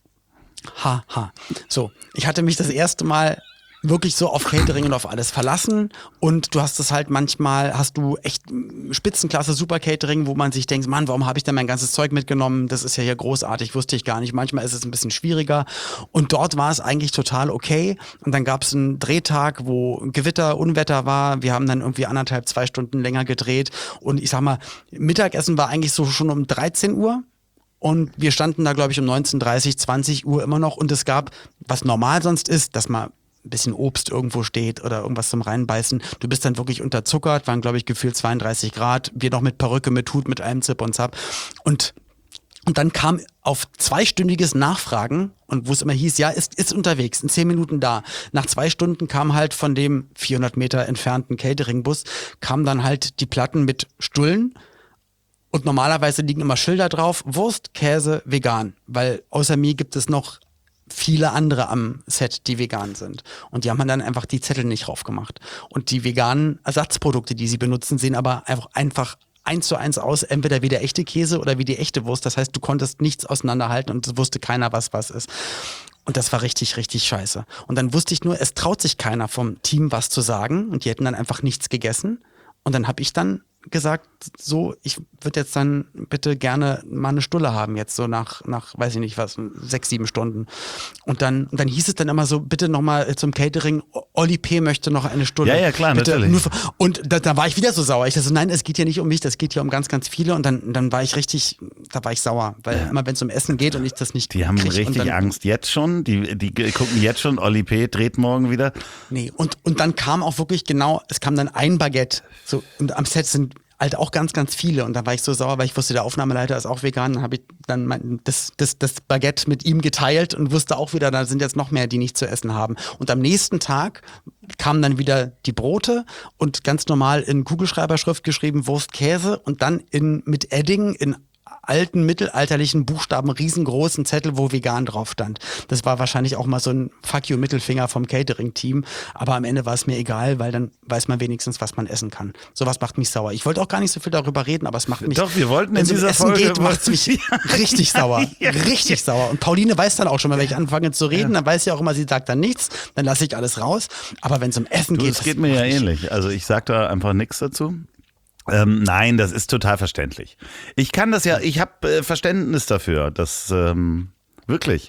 Ha, ha. So, ich hatte mich das erste Mal wirklich so auf Catering und auf alles verlassen und du hast es halt manchmal, hast du echt mm, Spitzenklasse Super Catering, wo man sich denkt, Mann, warum habe ich denn mein ganzes Zeug mitgenommen? Das ist ja hier großartig, wusste ich gar nicht. Manchmal ist es ein bisschen schwieriger und dort war es eigentlich total okay und dann gab es einen Drehtag, wo Gewitter, Unwetter war. Wir haben dann irgendwie anderthalb, zwei Stunden länger gedreht und ich sag mal, Mittagessen war eigentlich so schon um dreizehn Uhr. Und wir standen da, glaube ich, um neunzehn Uhr dreißig, zwanzig Uhr immer noch. Und es gab, was normal sonst ist, dass mal ein bisschen Obst irgendwo steht oder irgendwas zum Reinbeißen. Du bist dann wirklich unterzuckert, waren, glaube ich, gefühlt zweiunddreißig Grad. Wir noch mit Perücke, mit Hut, mit allem Zip und Zap. Und, und dann kam auf zweistündiges Nachfragen und wo es immer hieß, ja, ist, ist unterwegs, in zehn Minuten da. Nach zwei Stunden kam halt von dem vierhundert Meter entfernten Cateringbus, kamen dann halt die Platten mit Stullen. Und normalerweise liegen immer Schilder drauf, Wurst, Käse, vegan. Weil außer mir gibt es noch viele andere am Set, die vegan sind. Und die haben dann einfach die Zettel nicht drauf gemacht. Und die veganen Ersatzprodukte, die sie benutzen, sehen aber einfach, einfach eins zu eins aus, entweder wie der echte Käse oder wie die echte Wurst. Das heißt, du konntest nichts auseinanderhalten und es wusste keiner, was was ist. Und das war richtig, richtig scheiße. Und dann wusste ich nur, es traut sich keiner vom Team was zu sagen und die hätten dann einfach nichts gegessen. Und dann habe ich dann gesagt, so, ich würde jetzt dann bitte gerne mal eine Stulle haben, jetzt so nach, nach, weiß ich nicht was, sechs, sieben Stunden. Und dann, und dann hieß es dann immer so, bitte nochmal zum Catering, Olli P. möchte noch eine Stulle. Ja, ja, klar, bitte, natürlich. nur für, und da, da war ich wieder so sauer. Ich dachte so, nein, es geht hier nicht um mich, das geht hier um ganz, ganz viele. Und dann, dann war ich richtig, da war ich sauer, weil Ja. immer wenn es um Essen geht und ich das nicht Die haben krieg, und richtig dann, Angst jetzt schon. Die, die gucken jetzt schon, Olli P. dreht morgen wieder. Nee, und, und dann kam auch wirklich genau, es kam dann ein Baguette. So, und am Set sind halt auch ganz, ganz viele. Und da war ich so sauer, weil ich wusste, der Aufnahmeleiter ist auch vegan. Dann habe ich dann mein, das, das, das Baguette mit ihm geteilt und wusste auch wieder, da sind jetzt noch mehr, die nicht zu essen haben. Und am nächsten Tag kamen dann wieder die Brote und ganz normal in Kugelschreiberschrift geschrieben Wurst, Käse und dann in, mit Edding in alten, mittelalterlichen Buchstaben, riesengroßen Zettel, wo vegan drauf stand. Das war wahrscheinlich auch mal so ein Fuck you Mittelfinger vom Catering-Team, aber am Ende war es mir egal, weil dann weiß man wenigstens, was man essen kann. Sowas macht mich sauer. Ich wollte auch gar nicht so viel darüber reden, aber es macht mich... Doch, wir wollten in wenn es um dieser Essen Folge... geht, macht es mich richtig sauer. Ja. Richtig sauer. Und Pauline weiß dann auch schon mal, wenn ich anfange zu reden, dann weiß sie auch immer, sie sagt dann nichts, dann lasse ich alles raus. Aber wenn es um Essen Du, geht... es das geht mir ja macht mich- ähnlich. Also ich sag da einfach nichts dazu. Ähm, nein, das ist total verständlich. Ich kann das ja, ich habe äh, Verständnis dafür, dass ähm, wirklich.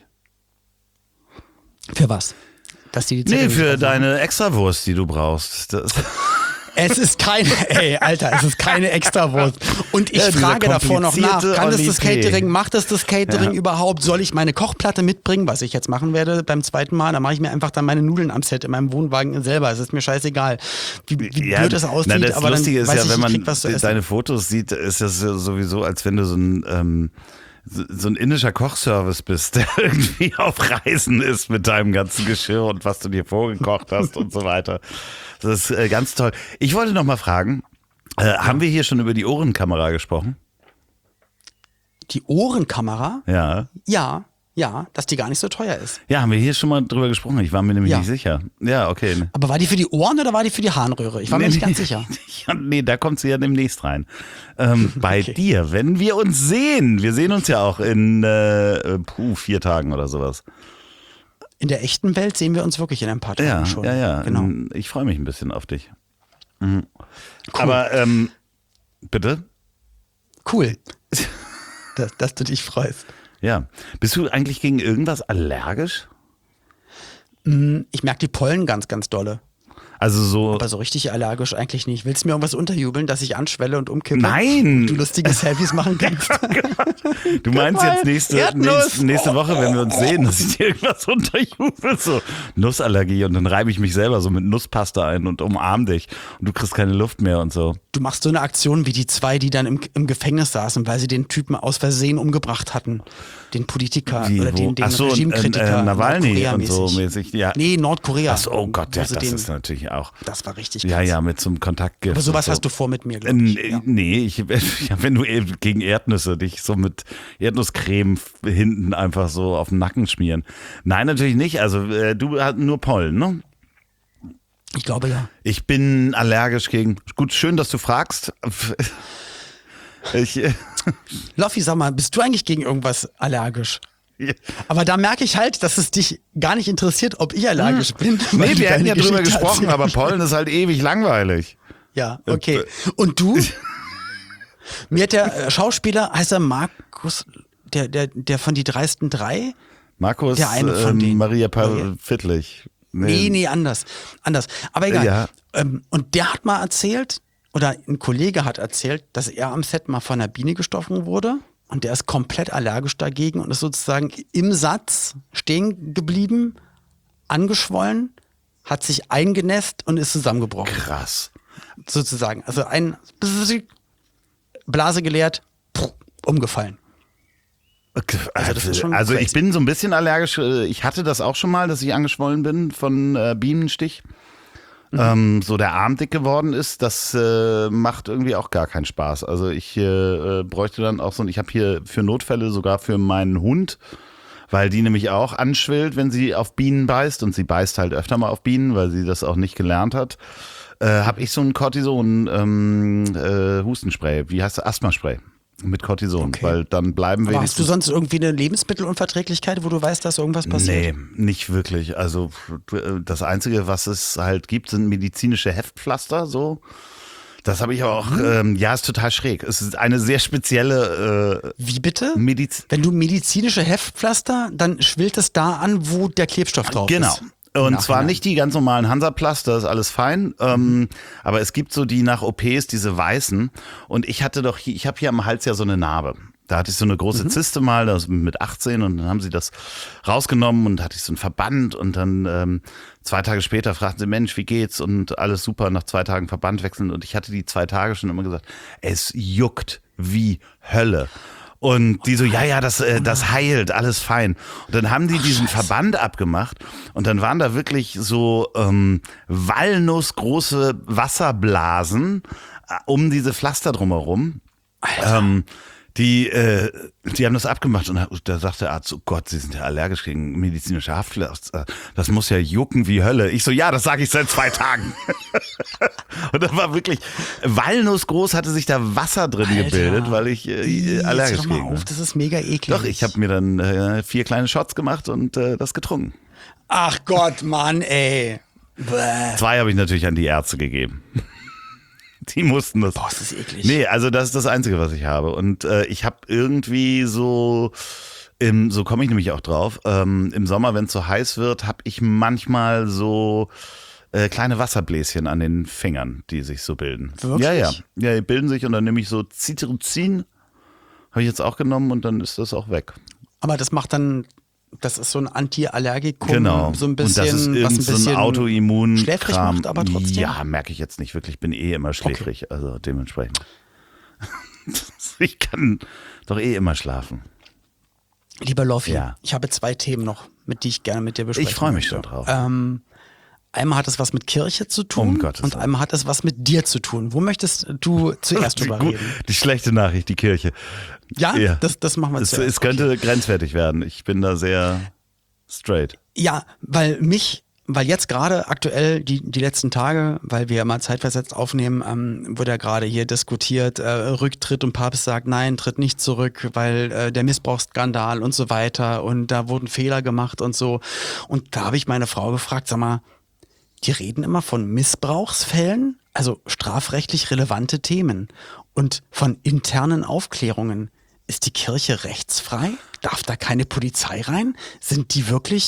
Für was? Dass die die Nee, Zettel nicht für aufmachen? deine Extrawurst, die du brauchst. Das, Es ist keine, ey, Alter, es ist keine Extrawurst. Und ich Ja, dieser frage davor noch nach, komplizierte kann das das Olivier. Catering, macht das das Catering Ja. überhaupt? Soll ich meine Kochplatte mitbringen, was ich jetzt machen werde beim zweiten Mal? Dann mache ich mir einfach dann meine Nudeln am Set in meinem Wohnwagen selber. Es ist mir scheißegal, wie, wie blöd es aussieht, na, das aber dann Lustige ist weiß ja, ich, wenn ich man krieg was zu essen. deine Fotos sieht, ist das ja sowieso, als wenn du so ein ähm, so so ein indischer Kochservice bist, der irgendwie auf Reisen ist mit deinem ganzen Geschirr und was du dir vorgekocht hast und so weiter. Das ist äh, ganz toll. Ich wollte noch mal fragen, äh, haben wir hier schon über die Ohrenkamera gesprochen? Die Ohrenkamera? Ja. Ja, ja, dass die gar nicht so teuer ist. Ja, haben wir hier schon mal drüber gesprochen. Ich war mir nämlich Ja. nicht sicher. Ja, okay. Aber war die für die Ohren oder war die für die Harnröhre? Ich war mir nicht ganz sicher. Ja, nee, da kommt sie ja demnächst rein. Ähm, bei Okay. dir, wenn wir uns sehen, wir sehen uns ja auch in äh, puh, vier Tagen oder sowas. In der echten Welt sehen wir uns wirklich in ein paar Tagen Ja, schon. ja, ja. Genau. Ich freue mich ein bisschen auf dich. Mhm. Aber, ähm, bitte? Cool, dass, dass du dich freust. Ja. Bist du eigentlich gegen irgendwas allergisch? Ich merke die Pollen ganz, ganz dolle. Also so. Aber so richtig allergisch eigentlich nicht. Willst du mir irgendwas unterjubeln, dass ich anschwelle und umkippe? Nein! Und du lustige Selfies machen kannst? Du meinst mal, jetzt nächste, Erdnuss. nächste, nächste Woche, wenn wir uns sehen, dass ich dir irgendwas unterjubel, so Nussallergie und dann reibe ich mich selber so mit Nusspasta ein und umarm dich und du kriegst keine Luft mehr und so. Du machst so eine Aktion wie die zwei, die dann im, im Gefängnis saßen, weil sie den Typen aus Versehen umgebracht hatten. Den Politiker Wie, oder wo? den, den Ach so, Regimekritiker. äh, Nawalny und so Nordkorea-mäßig. mäßig. Ja. Nee, Nordkorea. Ach so, oh Gott, ja, Wo sie das den, ist natürlich auch. Das war richtig krass. Ja, ja, mit so einem Kontaktgift. Aber sowas und so. hast du vor mit mir, glaube ich. Äh, Ja. Nee, ich, ja, wenn du eh gegen Erdnüsse dich so mit Erdnusscreme hinten einfach so auf den Nacken schmieren. Nein, natürlich nicht. Also äh, du hast nur Pollen, ne? Ich glaube ja. Ich bin allergisch gegen. Gut, schön, dass du fragst. Ich, äh, Loffi, sag mal, bist du eigentlich gegen irgendwas allergisch? Aber da merke ich halt, dass es dich gar nicht interessiert, ob ich allergisch bin. weil nee, du wir hätten deine ja drüber Geschichte gesprochen, erzählst. aber Pollen ist halt ewig langweilig. Ja, okay. Und du? Mir hat der äh, Schauspieler, heißt er Markus, der, der, der von die dreisten drei? Markus, Der eine von ähm, denen. Maria Maria. Paul Fittlich. Nee, nee, anders. Anders. Aber egal. Ja. Ähm, und der hat mal erzählt, oder ein Kollege hat erzählt, dass er am Set mal von einer Biene gestochen wurde. Und der ist komplett allergisch dagegen und ist sozusagen im Satz stehen geblieben, angeschwollen, hat sich eingenässt und ist zusammengebrochen. Krass. Sozusagen. Also ein Blase geleert, puh, umgefallen. Also, das ist schon also ich crazy. bin so ein bisschen allergisch. Ich hatte das auch schon mal, dass ich angeschwollen bin von äh, Bienenstich. Mhm. Ähm, so der Arm dick geworden ist, das äh, macht irgendwie auch gar keinen Spaß. Also ich äh, bräuchte dann auch so, ich habe hier für Notfälle sogar für meinen Hund, weil die nämlich auch anschwillt, wenn sie auf Bienen beißt und sie beißt halt öfter mal auf Bienen, weil sie das auch nicht gelernt hat, äh, habe ich so ein Cortison ähm, äh, Hustenspray, wie heißt das, Asthmaspray mit Cortison, Okay. weil dann bleiben wir Aber hast du sonst irgendwie eine Lebensmittelunverträglichkeit, wo du weißt, dass irgendwas passiert? Nee, nicht wirklich. Also das Einzige, was es halt gibt, sind medizinische Heftpflaster, so. Das habe ich aber auch, ähm, ja, ist total schräg. Es ist eine sehr spezielle äh, Wie bitte? Mediz... Wenn du medizinische Heftpflaster, dann schwillt es da an, wo der Klebstoff drauf Genau. ist. Und Im zwar Nachhinein. nicht die ganz normalen Hansaplast, ist alles fein. Ähm, aber es gibt so die nach O Ps, diese weißen. Und ich hatte doch hier, ich habe hier am Hals ja so eine Narbe. Da hatte ich so eine große Zyste mal, das mit achtzehn, und dann haben sie das rausgenommen und hatte ich so einen Verband und dann ähm, zwei Tage später fragten sie, Mensch, wie geht's? Und alles super, nach zwei Tagen Verband wechseln. Und ich hatte die zwei Tage schon immer gesagt, es juckt wie Hölle. Und die so, ja, ja, das, äh, das heilt, alles fein. Und dann haben die diesen Verband abgemacht und dann waren da wirklich so ähm, walnussgroße Wasserblasen äh, um diese Pflaster drumherum. Ähm, die, äh, die haben das abgemacht und da sagte der Arzt, oh Gott, Sie sind ja allergisch gegen medizinische Haftpflaster. Das muss ja jucken wie Hölle. Ich so, ja, das sage ich seit zwei Tagen. Und da war wirklich, walnussgroß hatte sich da Wasser drin Alter. gebildet, weil ich äh, Ih, allergisch jetzt hör doch mal gegen war. auf, das ist mega eklig. Doch, ich habe mir dann äh, vier kleine Shots gemacht und äh, das getrunken. Ach Gott, Mann, ey. Bäh. Zwei habe ich natürlich an die Ärzte gegeben. Die mussten das. Boah, ist das eklig. Nee, also das ist das Einzige, was ich habe. Und äh, ich habe irgendwie so, im, so komme ich nämlich auch drauf, ähm, im Sommer, wenn es so heiß wird, habe ich manchmal so äh, kleine Wasserbläschen an den Fingern, die sich so bilden. Wirklich? Ja, ja. Ja, die bilden sich und dann nehme ich so Cetirizin, habe ich jetzt auch genommen und dann ist das auch weg. Aber das macht dann, das ist so ein Anti-Allergikum, Genau. so ein bisschen, und das ist was ein irgend so bisschen ein Autoimmun schläfrig Kram. macht, aber trotzdem. Ja, merke ich jetzt nicht wirklich. Ich bin eh immer schläfrig, also dementsprechend. Ich kann doch eh immer schlafen. Lieber Loffi, Ja. ich habe zwei Themen noch, mit die ich gerne mit dir besprechen Ich freue mich möchte. schon drauf. Ähm, einmal hat es was mit Kirche zu tun Um Gottes und Willen. einmal hat es was mit dir zu tun. Wo möchtest du zuerst Die, drüber gut, reden? die schlechte Nachricht, die Kirche. Ja, Ja. Das, das machen wir Es, zuerst. es könnte grenzwertig werden. Ich bin da sehr straight. Ja, weil mich, weil jetzt gerade aktuell die, die letzten Tage, weil wir mal zeitversetzt aufnehmen, ähm, wird ja gerade hier diskutiert, äh, Rücktritt und Papst sagt, nein, tritt nicht zurück, weil äh, der Missbrauchsskandal und so weiter und da wurden Fehler gemacht und so. Und da habe ich meine Frau gefragt, sag mal, die reden immer von Missbrauchsfällen, also strafrechtlich relevante Themen und von internen Aufklärungen. Ist die Kirche rechtsfrei? Darf da keine Polizei rein? Sind die wirklich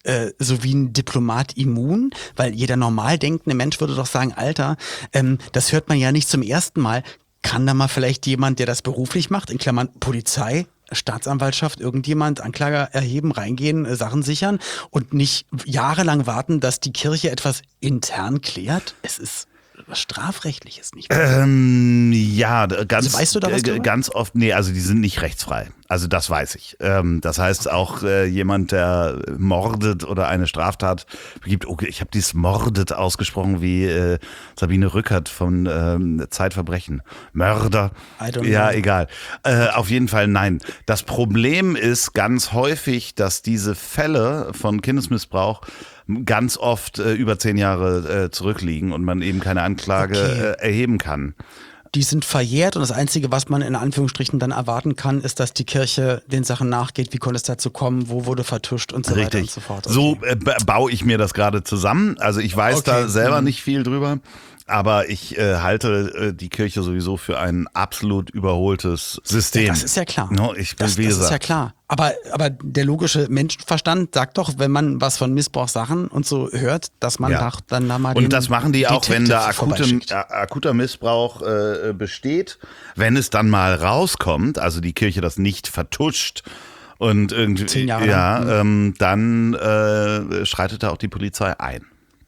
äh, so wie ein Diplomat immun? Weil jeder normal denkende Mensch würde doch sagen, Alter, ähm, das hört man ja nicht zum ersten Mal. Kann da mal vielleicht jemand, der das beruflich macht, in Klammern Polizei, Staatsanwaltschaft, irgendjemand, Anklage erheben, reingehen, äh, Sachen sichern und nicht jahrelang warten, dass die Kirche etwas intern klärt? Es ist was Strafrechtliches, nicht wahr? Ähm, ja, ganz, Also weißt du da was drüber? ganz oft, nee, also die sind nicht rechtsfrei. Also das weiß ich. Ähm, das heißt auch äh, jemand, der mordet oder eine Straftat begibt, okay, ich habe dieses mordet ausgesprochen wie äh, Sabine Rückert von ähm, Zeitverbrechen. Mörder. I don't Ja, know. egal. Äh, auf jeden Fall nein. Das Problem ist ganz häufig, dass diese Fälle von Kindesmissbrauch ganz oft äh, über zehn Jahre äh, zurückliegen und man eben keine Anklage Okay. äh, erheben kann. Die sind verjährt und das Einzige, was man in Anführungsstrichen dann erwarten kann, ist, dass die Kirche den Sachen nachgeht. Wie konnte es dazu kommen? Wo wurde vertuscht und so weiter und Richtig. so fort. So Okay. äh, ba- baue ich mir das gerade zusammen. Also ich weiß da Okay. selber Mhm. nicht viel drüber. Aber ich äh, halte äh, die Kirche sowieso für ein absolut überholtes System. Das ist ja klar. No, ich bin, das wie das ist gesagt, ja klar. Aber, aber der logische Menschenverstand sagt doch, wenn man was von Missbrauchssachen und so hört, dass man Ja. doch dann da mal den Und das machen die auch, wenn da Detective akute, vorbeischickt. äh, akuter Missbrauch äh, besteht. Wenn es dann mal rauskommt, also die Kirche das nicht vertuscht und irgendwie, Zehn Jahre ja, lang. ähm, dann äh, schreitet da auch die Polizei ein.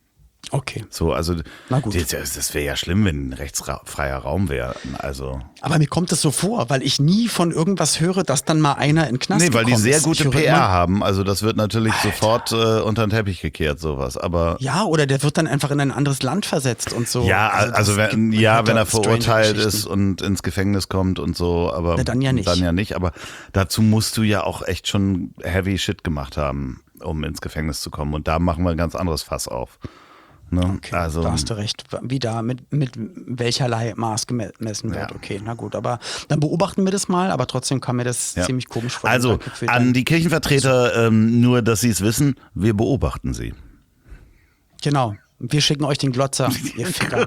Okay. So, also Na gut. das, das wäre ja schlimm, wenn ein rechtsfreier Raum wäre. Also Aber mir kommt es so vor, weil ich nie von irgendwas höre, dass dann mal einer in den Knast nee, weil die gekommen sehr ist. gute Ich höre P R immer, haben. Also das wird natürlich sofort äh, unter den Teppich gekehrt, sowas. Aber Ja, oder der wird dann einfach in ein anderes Land versetzt und so. ja, also, das wenn, gibt- man ja, hört wenn da er strange verurteilt Geschichten. ist und ins Gefängnis kommt und so, aber Na, dann ja nicht. Dann ja nicht. Aber dazu musst du ja auch echt schon heavy shit gemacht haben, um ins Gefängnis zu kommen. Und da machen wir ein ganz anderes Fass auf. Ne? Okay, also, da hast du recht. Wie da, mit, mit welcherlei Maß gemessen wird. Ja. Okay, na gut. Aber dann beobachten wir das mal, aber trotzdem kam mir das ja. ziemlich komisch vor. Also Danke für an dein- die Kirchenvertreter, ähm, nur dass sie es wissen, wir beobachten sie. Genau. Wir schicken euch den Glotzer, ihr Ficker.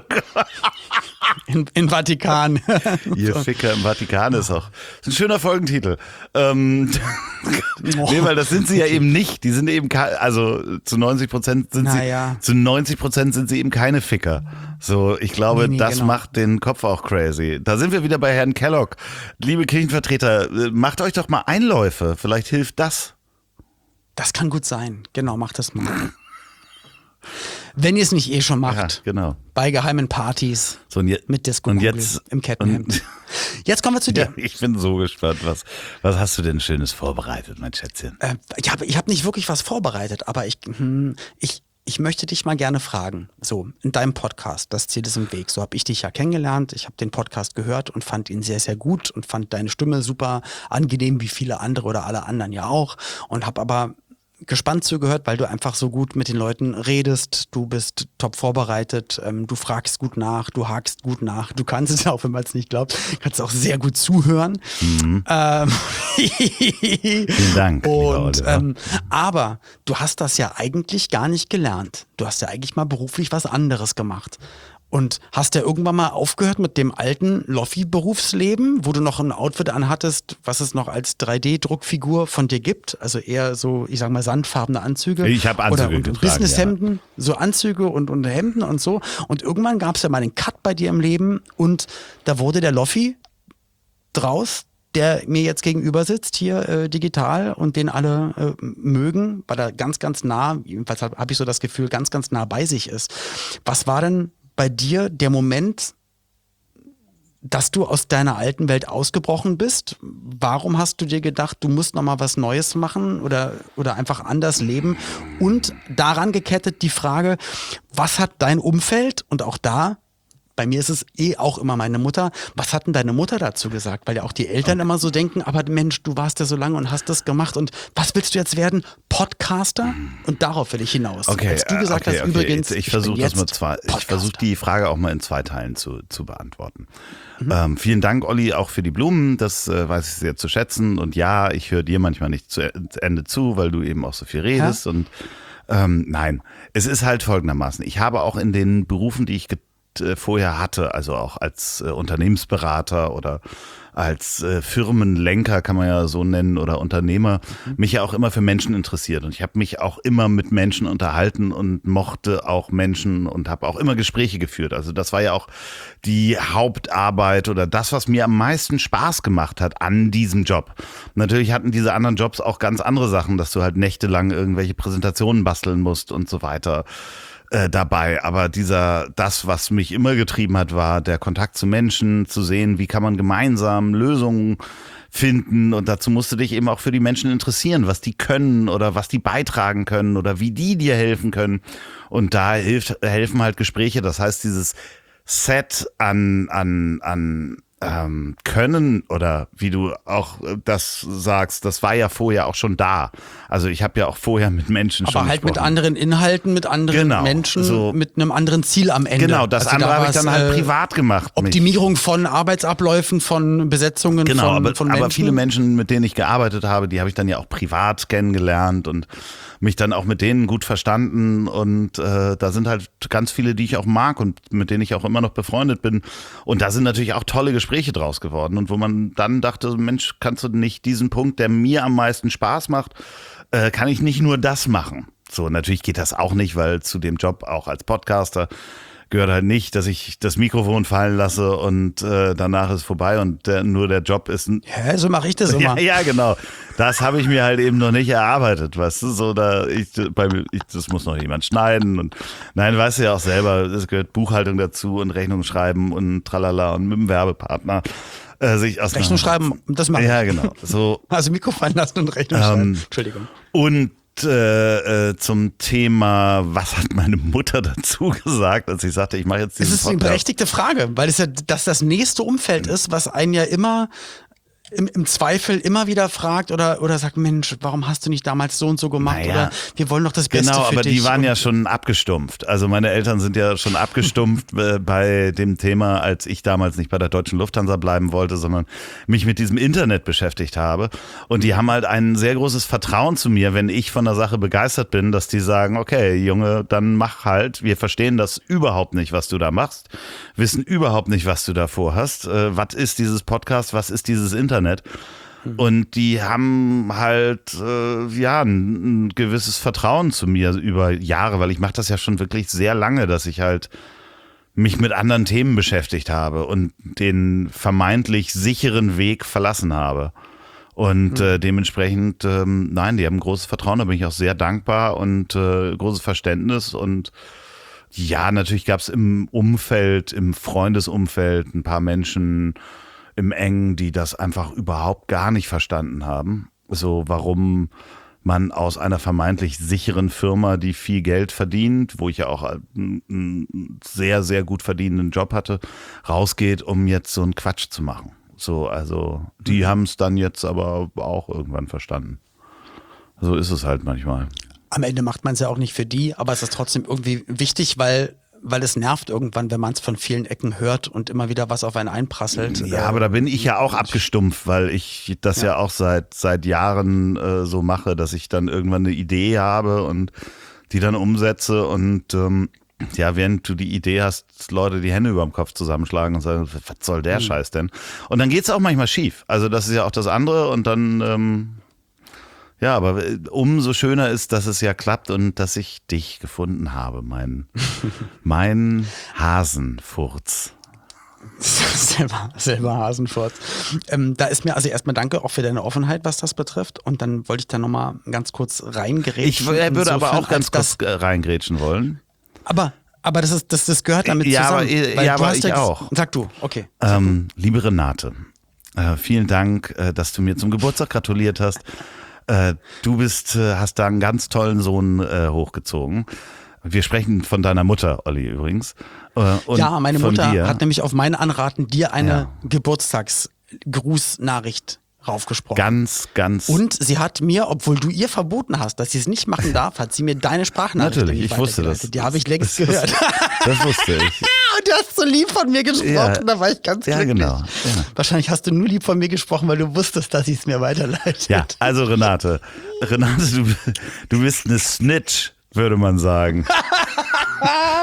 In, in Vatikan. Ihr Ficker im Vatikan ist auch ist ein schöner Folgentitel. Ähm, nee, weil das sind sie ja eben nicht. Die sind eben, ke- also zu neunzig Prozent sind sie, Naja. zu neunzig Prozent sind sie eben keine Ficker. So, ich glaube, Nee, nee, das genau. macht den Kopf auch crazy. Da sind wir wieder bei Herrn Kellogg. Liebe Kirchenvertreter, äh, macht euch doch mal Einläufe. Vielleicht hilft das. Das kann gut sein. Genau, macht das mal. Wenn ihr es nicht eh schon Ja, macht. genau. Bei geheimen Partys. So, und, je, Mit Disco und jetzt im Kettenhemd. und- Jetzt kommen wir zu dir. Ja, ich bin so gespannt. Was, was hast du denn Schönes vorbereitet, mein Schätzchen? Äh, ich habe ich hab nicht wirklich was vorbereitet, aber ich, hm, ich, ich möchte dich mal gerne fragen. So, in deinem Podcast, das Ziel ist im Weg. So habe ich dich ja kennengelernt. Ich habe den Podcast gehört und fand ihn sehr, sehr gut und fand deine Stimme super angenehm, wie viele andere oder alle anderen ja auch. Und habe aber gespannt zugehört, weil du einfach so gut mit den Leuten redest, du bist top vorbereitet, ähm, du fragst gut nach, du hakst gut nach, du kannst es auch, wenn man es nicht glaubt, kannst auch sehr gut zuhören. Mhm. Ähm, Vielen Dank, lieber Und, Oliver. ähm, aber du hast das ja eigentlich gar nicht gelernt. Du hast ja eigentlich mal beruflich was anderes gemacht. Und hast ja irgendwann mal aufgehört mit dem alten Loffi-Berufsleben, wo du noch ein Outfit anhattest, was es noch als drei D-Druckfigur von dir gibt. Also eher so, ich sag mal, sandfarbene Anzüge. Ich hab Anzüge Oder und, und getragen, Businesshemden, so Anzüge und, und Hemden und so. Und irgendwann gab es ja mal einen Cut bei dir im Leben und da wurde der Loffi draus, der mir jetzt gegenüber sitzt, hier äh, digital und den alle äh, mögen, weil er ganz, ganz nah, jedenfalls habe hab ich so das Gefühl, ganz, ganz nah bei sich ist. Was war denn bei dir der Moment, dass du aus deiner alten Welt ausgebrochen bist? Warum hast du dir gedacht, du musst noch mal was Neues machen oder, oder einfach anders leben? Und daran gekettet die Frage, was hat dein Umfeld und auch da, bei mir ist es eh auch immer meine Mutter. Was hat denn deine Mutter dazu gesagt? Weil ja auch die Eltern immer so denken, aber Mensch, du warst ja so lange und hast das gemacht und was willst du jetzt werden? Podcaster? Und darauf will ich hinaus. Okay, Als du gesagt okay, hast, okay. übrigens, ich, ich bin versuche das jetzt mal zwei, ich Podcaster. versuche die Frage auch mal in zwei Teilen zu, zu beantworten. Mhm. Ähm, vielen Dank, Olli, auch für die Blumen. Das äh, weiß ich sehr zu schätzen. Und ja, ich höre dir manchmal nicht zu Ende zu, weil du eben auch so viel redest. Ja? Und ähm, nein, es ist halt folgendermaßen. Ich habe auch in den Berufen, die ich get- äh, vorher hatte, also auch als äh, Unternehmensberater oder als äh, Firmenlenker, kann man ja so nennen, oder Unternehmer, mhm. mich ja auch immer für Menschen interessiert. Und ich habe mich auch immer mit Menschen unterhalten und mochte auch Menschen und habe auch immer Gespräche geführt. Also das war ja auch die Hauptarbeit oder das, was mir am meisten Spaß gemacht hat an diesem Job. Natürlich hatten diese anderen Jobs auch ganz andere Sachen, dass du halt nächtelang irgendwelche Präsentationen basteln musst und so weiter. Äh, dabei, aber dieser, das, was mich immer getrieben hat, war der Kontakt zu Menschen, zu sehen, wie kann man gemeinsam Lösungen finden, und dazu musst du dich eben auch für die Menschen interessieren, was die können oder was die beitragen können oder wie die dir helfen können, und da hilft, helfen halt Gespräche, das heißt dieses Set an, an, an Ähm, können, oder wie du auch das sagst, das war ja vorher auch schon da. Also ich habe ja auch vorher mit Menschen aber schon halt gesprochen. mit anderen Inhalten, mit anderen genau, Menschen, so, mit einem anderen Ziel am Ende. Genau, das also andere da habe ich dann halt äh, privat gemacht. Optimierung mich. von Arbeitsabläufen, von Besetzungen, genau, von, aber, von Menschen. aber viele Menschen, mit denen ich gearbeitet habe, die habe ich dann ja auch privat kennengelernt und mich dann auch mit denen gut verstanden, und äh, da sind halt ganz viele, die ich auch mag und mit denen ich auch immer noch befreundet bin, und da sind natürlich auch tolle Gespräche draus geworden, und wo man dann dachte, Mensch, kannst du nicht diesen Punkt, der mir am meisten Spaß macht, äh, kann ich nicht nur das machen? So, natürlich geht das auch nicht, weil zu dem Job auch als Podcaster gehört halt nicht, dass ich das Mikrofon fallen lasse und äh, danach ist vorbei und der, nur der Job ist ein... Ja, so mache ich das immer. Ja, ja, genau. Das habe ich mir halt eben noch nicht erarbeitet, weißt du, so da ich, bei, ich, das muss noch jemand schneiden, und nein, weißt du ja auch selber, es gehört Buchhaltung dazu und Rechnung schreiben und tralala und mit dem Werbepartner äh, sich aus Rechnung schreiben, das mache ich. Ja, genau. So, also Mikro fallen lassen und Rechnung ähm, schreiben. Entschuldigung. Und Äh, äh, zum Thema, was hat meine Mutter dazu gesagt, als ich sagte, ich mache jetzt diesen Podcast? Das ist eine berechtigte Frage, weil es ja das, das nächste Umfeld ist, was einen ja immer im, im Zweifel immer wieder fragt oder, oder sagt, Mensch, warum hast du nicht damals so und so gemacht? Naja, oder wir wollen doch das Beste genau, für aber dich. die waren ja schon abgestumpft. Also meine Eltern sind ja schon abgestumpft äh, bei dem Thema, als ich damals nicht bei der Deutschen Lufthansa bleiben wollte, sondern mich mit diesem Internet beschäftigt habe. Und die haben halt ein sehr großes Vertrauen zu mir, wenn ich von der Sache begeistert bin, dass die sagen, okay, Junge, dann mach halt. Wir verstehen das überhaupt nicht, was du da machst. Wissen überhaupt nicht, was du da vorhast. Äh, was ist dieses Podcast? Was ist dieses Internet? Und die haben halt äh, ja ein, ein gewisses Vertrauen zu mir über Jahre, weil ich mache das ja schon wirklich sehr lange, dass ich halt mich mit anderen Themen beschäftigt habe und den vermeintlich sicheren Weg verlassen habe. Und äh, dementsprechend, ähm, nein, die haben großes Vertrauen, da bin ich auch sehr dankbar und äh, großes Verständnis. Und ja, natürlich gab es im Umfeld, im Freundesumfeld ein paar Menschen im Engen, die das einfach überhaupt gar nicht verstanden haben. So, warum man aus einer vermeintlich sicheren Firma, die viel Geld verdient, wo ich ja auch einen sehr, sehr gut verdienenden Job hatte, rausgeht, um jetzt so einen Quatsch zu machen. So, also die haben es dann jetzt aber auch irgendwann verstanden. So ist es halt manchmal. Am Ende macht man es ja auch nicht für die, aber es ist trotzdem irgendwie wichtig, weil weil es nervt irgendwann, wenn man es von vielen Ecken hört und immer wieder was auf einen einprasselt. Ja, aber da bin ich ja auch abgestumpft, weil ich das ja, ja auch seit seit Jahren äh, so mache, dass ich dann irgendwann eine Idee habe und die dann umsetze, und ähm, ja, während du die Idee hast, Leute die Hände über dem Kopf zusammenschlagen und sagen, was soll der mhm. Scheiß denn? Und dann geht's auch manchmal schief. Also das ist ja auch das andere, und dann ähm, ja, aber umso schöner ist, dass es ja klappt und dass ich dich gefunden habe, mein, mein Hasenfurz. selber, selber Hasenfurz. Ähm, da ist mir also erstmal danke auch für deine Offenheit, was das betrifft. Und dann wollte ich da nochmal ganz kurz reingrätschen. Ich würde aber auch ganz kurz reingrätschen wollen. Aber, aber das, ist, das, das gehört damit ja, zusammen. Aber, ja, aber ich ja, auch. Sag du, okay. Ähm, liebe Renate, äh, vielen Dank, äh, dass du mir zum Geburtstag gratuliert hast. Äh, du bist, äh, hast da einen ganz tollen Sohn äh, hochgezogen. Wir sprechen von deiner Mutter, Olli, übrigens. Äh, und ja, meine von Mutter dir. hat nämlich auf meinen Anraten dir eine Ja. Geburtstagsgrußnachricht raufgesprochen. Ganz, ganz. Und sie hat mir, obwohl du ihr verboten hast, dass sie es nicht machen darf, hat sie mir deine Sprachnachricht Natürlich, ich wusste das. Die habe ich längst das, gehört. Das wusste ich. Und du hast so lieb von mir gesprochen, Ja. da war ich ganz Ja, glücklich. genau. Ja. Wahrscheinlich hast du nur lieb von mir gesprochen, weil du wusstest, dass sie es mir weiterleitet. Ja, also Renate, Renate, du, du bist eine Snitch, würde man sagen.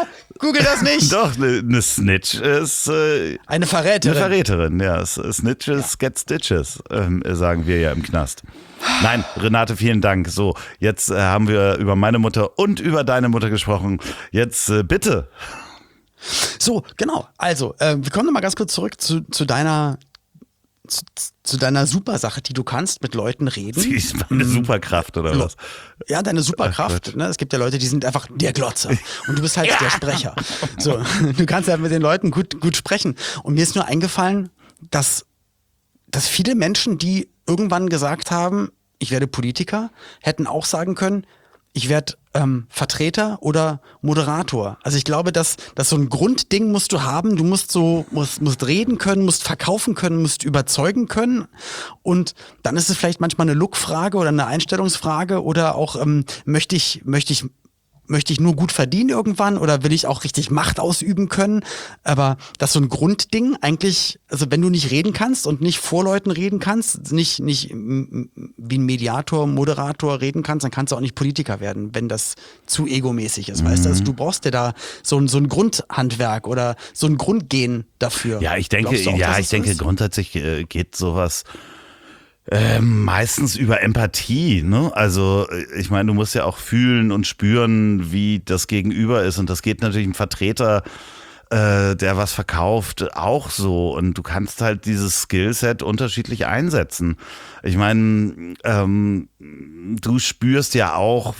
google das nicht. Doch, eine ne Snitch ist äh, Eine Verräterin. Eine Verräterin, ja. S- Snitches ja. get stitches, ähm, sagen wir ja im Knast. Nein, Renate, vielen Dank. So, jetzt äh, haben wir über meine Mutter und über deine Mutter gesprochen. Jetzt äh, bitte. So, genau. Also, äh, wir kommen noch mal ganz kurz zurück zu, zu deiner zu, zu deiner Supersache, die du kannst, mit Leuten reden. Sie ist meine Superkraft, oder was? Ja, deine Superkraft. Ne? Es gibt ja Leute, die sind einfach der Glotzer. Und du bist halt der Sprecher. So, du kannst ja mit den Leuten gut, gut sprechen. Und mir ist nur eingefallen, dass, dass viele Menschen, die irgendwann gesagt haben, ich werde Politiker, hätten auch sagen können, ich werde ähm, Vertreter oder Moderator. Also ich glaube, dass, dass so ein Grundding musst du haben. Du musst so musst, musst reden können, musst verkaufen können, musst überzeugen können. Und dann ist es vielleicht manchmal eine Lookfrage oder eine Einstellungsfrage oder auch ähm, möchte ich möchte ich Möchte ich nur gut verdienen irgendwann oder will ich auch richtig Macht ausüben können? Aber das ist so ein Grundding eigentlich, also wenn du nicht reden kannst und nicht vor Leuten reden kannst, nicht, nicht wie ein Mediator, Moderator reden kannst, dann kannst du auch nicht Politiker werden, wenn das zu egomäßig ist. Mhm. Weißt du, also du brauchst ja da so ein, so ein Grundhandwerk oder so ein Grundgehen dafür. Ja, ich denke, auch, ja, ich denke, ist? grundsätzlich äh, geht sowas Ähm, meistens über Empathie, ne? Also ich meine, du musst ja auch fühlen und spüren, wie das Gegenüber ist, und das geht natürlich ein Vertreter, äh, der was verkauft, auch so, und du kannst halt dieses Skillset unterschiedlich einsetzen. Ich meine, ähm, du spürst ja auch,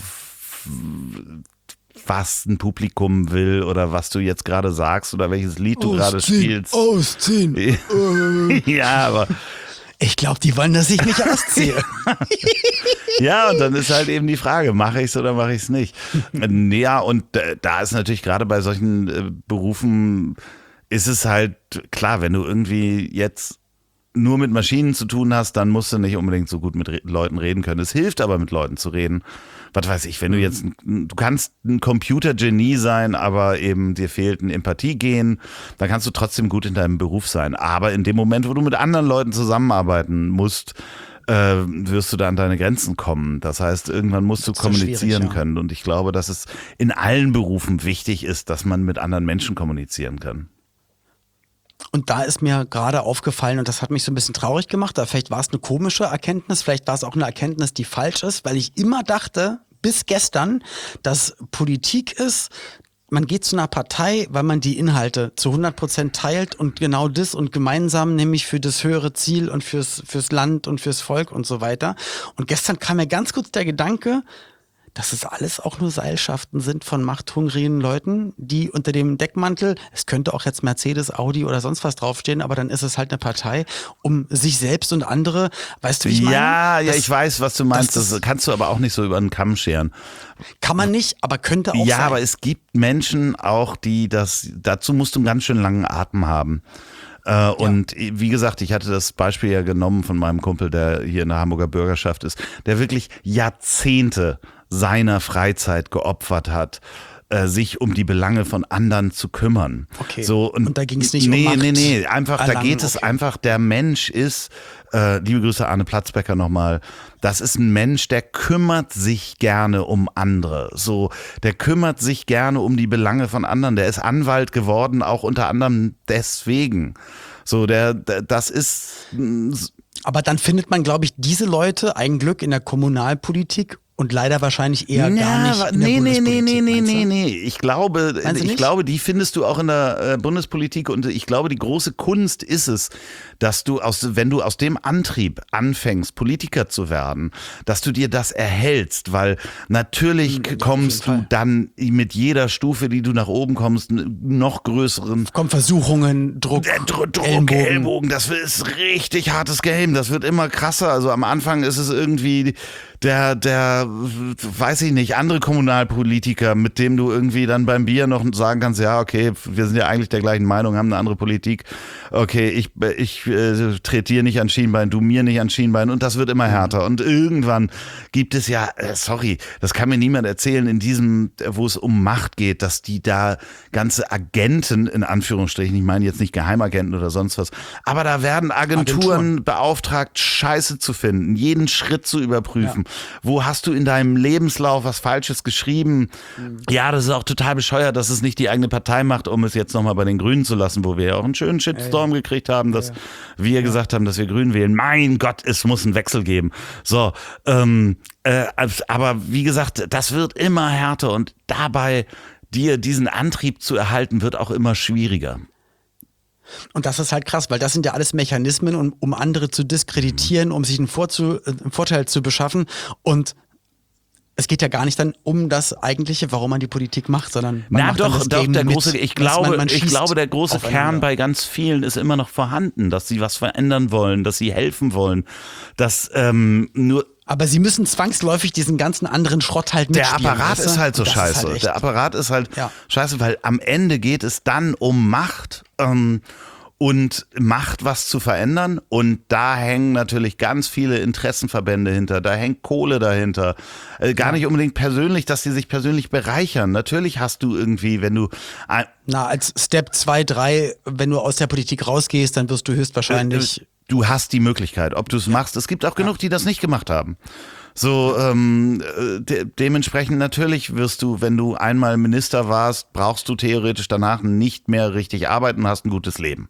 was ein Publikum will oder was du jetzt gerade sagst oder welches Lied du gerade spielst. Ausziehen. Ja, aber ich glaube, die wollen, dass ich mich ausziehe. Ja, und dann ist halt eben die Frage, mache ich es oder mache ich es nicht? Ja, und da ist natürlich gerade bei solchen Berufen, ist es halt klar, wenn du irgendwie jetzt nur mit Maschinen zu tun hast, dann musst du nicht unbedingt so gut mit Re- Leuten reden können. Es hilft aber, mit Leuten zu reden. Was weiß ich, wenn du jetzt, du kannst ein Computergenie sein, aber eben dir fehlt ein Empathiegen, dann kannst du trotzdem gut in deinem Beruf sein. Aber in dem Moment, wo du mit anderen Leuten zusammenarbeiten musst, äh, wirst du da an deine Grenzen kommen. Das heißt, irgendwann musst du kommunizieren ja. können. Und ich glaube, dass es in allen Berufen wichtig ist, dass man mit anderen Menschen kommunizieren kann. Und da ist mir gerade aufgefallen, und das hat mich so ein bisschen traurig gemacht, aber vielleicht war es eine komische Erkenntnis, vielleicht war es auch eine Erkenntnis, die falsch ist, weil ich immer dachte, bis gestern, dass Politik ist, man geht zu einer Partei, weil man die Inhalte zu hundert Prozent teilt und genau das und gemeinsam, nämlich für das höhere Ziel und fürs, fürs Land und fürs Volk und so weiter. Und gestern kam mir ganz kurz der Gedanke, dass es alles auch nur Seilschaften sind von machthungrigen Leuten, die unter dem Deckmantel, es könnte auch jetzt Mercedes, Audi oder sonst was draufstehen, aber dann ist es halt eine Partei, um sich selbst und andere, weißt du, wie ich meine? Ja, ja, das, ich weiß, was du meinst, das, das kannst du aber auch nicht so über den Kamm scheren. Kann man nicht, aber könnte auch ja, sein. Ja, aber es gibt Menschen auch, die das, dazu musst du einen ganz schön langen Atem haben. Äh, und ja. wie gesagt, ich hatte das Beispiel ja genommen von meinem Kumpel, der hier in der Hamburger Bürgerschaft ist, der wirklich Jahrzehnte seiner Freizeit geopfert hat, äh, sich um die Belange von anderen zu kümmern. Okay. So, und, und da ging es nicht nee, um Macht. Nee, nee, nee, einfach, erlangen. da geht es okay. einfach, der Mensch ist, äh, liebe Grüße Arne Platzbecker nochmal, das ist ein Mensch, der kümmert sich gerne um andere. So, der kümmert sich gerne um die Belange von anderen. Der ist Anwalt geworden, auch unter anderem deswegen. So, der, der das ist. Aber dann findet man, glaube ich, diese Leute ein Glück in der Kommunalpolitik und leider wahrscheinlich eher ja, gar nicht in der nee, nee, Bundespolitik. Nee, nee, nee, nee, nee. Ich glaube, Meinst du ich nicht? glaube, die findest du auch in der äh, Bundespolitik, und ich glaube, die große Kunst ist es, dass du aus, wenn du aus dem Antrieb anfängst, Politiker zu werden, dass du dir das erhältst, weil natürlich ja, kommst du Fall. dann mit jeder Stufe, die du nach oben kommst, noch größeren Kommen Versuchungen, Druck, Der Dr- Druck, Ellenbogen. Ellbogen, das ist richtig hartes Game, das wird immer krasser. Also am Anfang ist es irgendwie der, der, weiß ich nicht, andere Kommunalpolitiker, mit dem du irgendwie dann beim Bier noch sagen kannst, ja, okay, wir sind ja eigentlich der gleichen Meinung, haben eine andere Politik. Okay, ich, ich äh, trete dir nicht an Schienbein, du mir nicht an Schienbein, und das wird immer härter. Und irgendwann gibt es ja, äh, sorry, das kann mir niemand erzählen, in diesem, wo es um Macht geht, dass die da ganze Agenten, in Anführungsstrichen, ich meine jetzt nicht Geheimagenten oder sonst was, aber da werden Agenturen, Agenturen. beauftragt, Scheiße zu finden, jeden Schritt zu überprüfen. Ja. Wo hast du du in deinem Lebenslauf was Falsches geschrieben? Mhm. Ja, das ist auch total bescheuert, dass es nicht die eigene Partei macht, um es jetzt nochmal bei den Grünen zu lassen, wo wir ja auch einen schönen Shitstorm ja, ja. gekriegt haben, dass ja, ja. wir gesagt haben, dass wir Grün wählen. Mein Gott, es muss einen Wechsel geben. So, ähm, äh, aber wie gesagt, das wird immer härter und dabei dir diesen Antrieb zu erhalten, wird auch immer schwieriger. Und das ist halt krass, weil das sind ja alles Mechanismen, um, um andere zu diskreditieren, um sich einen, Vorzu-, einen Vorteil zu beschaffen. Und es geht ja gar nicht dann um das Eigentliche, warum man die Politik macht, sondern man Na macht doch, dann das doch Game der mit, große, ich glaube, man, man ich glaube, der große Kern bei ganz vielen ist immer noch vorhanden, dass sie was verändern wollen, dass sie helfen wollen, dass ähm, nur aber sie müssen zwangsläufig diesen ganzen anderen Schrott halt mitspielen. Der Apparat weißt du? ist halt so das scheiße. Halt der Apparat ist halt ja. scheiße, weil am Ende geht es dann um Macht ähm, und Macht, was zu verändern. Und da hängen natürlich ganz viele Interessenverbände hinter. Da hängt Kohle dahinter. Äh, gar ja. nicht unbedingt persönlich, dass sie sich persönlich bereichern. Natürlich hast du irgendwie, wenn du... Äh, Na, als Step zwei, drei, wenn du aus der Politik rausgehst, dann wirst du höchstwahrscheinlich... Äh, Du hast die Möglichkeit, ob du es machst. Es gibt auch genug, die das nicht gemacht haben. So, ähm, de- dementsprechend natürlich wirst du, wenn du einmal Minister warst, brauchst du theoretisch danach nicht mehr richtig arbeiten und hast ein gutes Leben.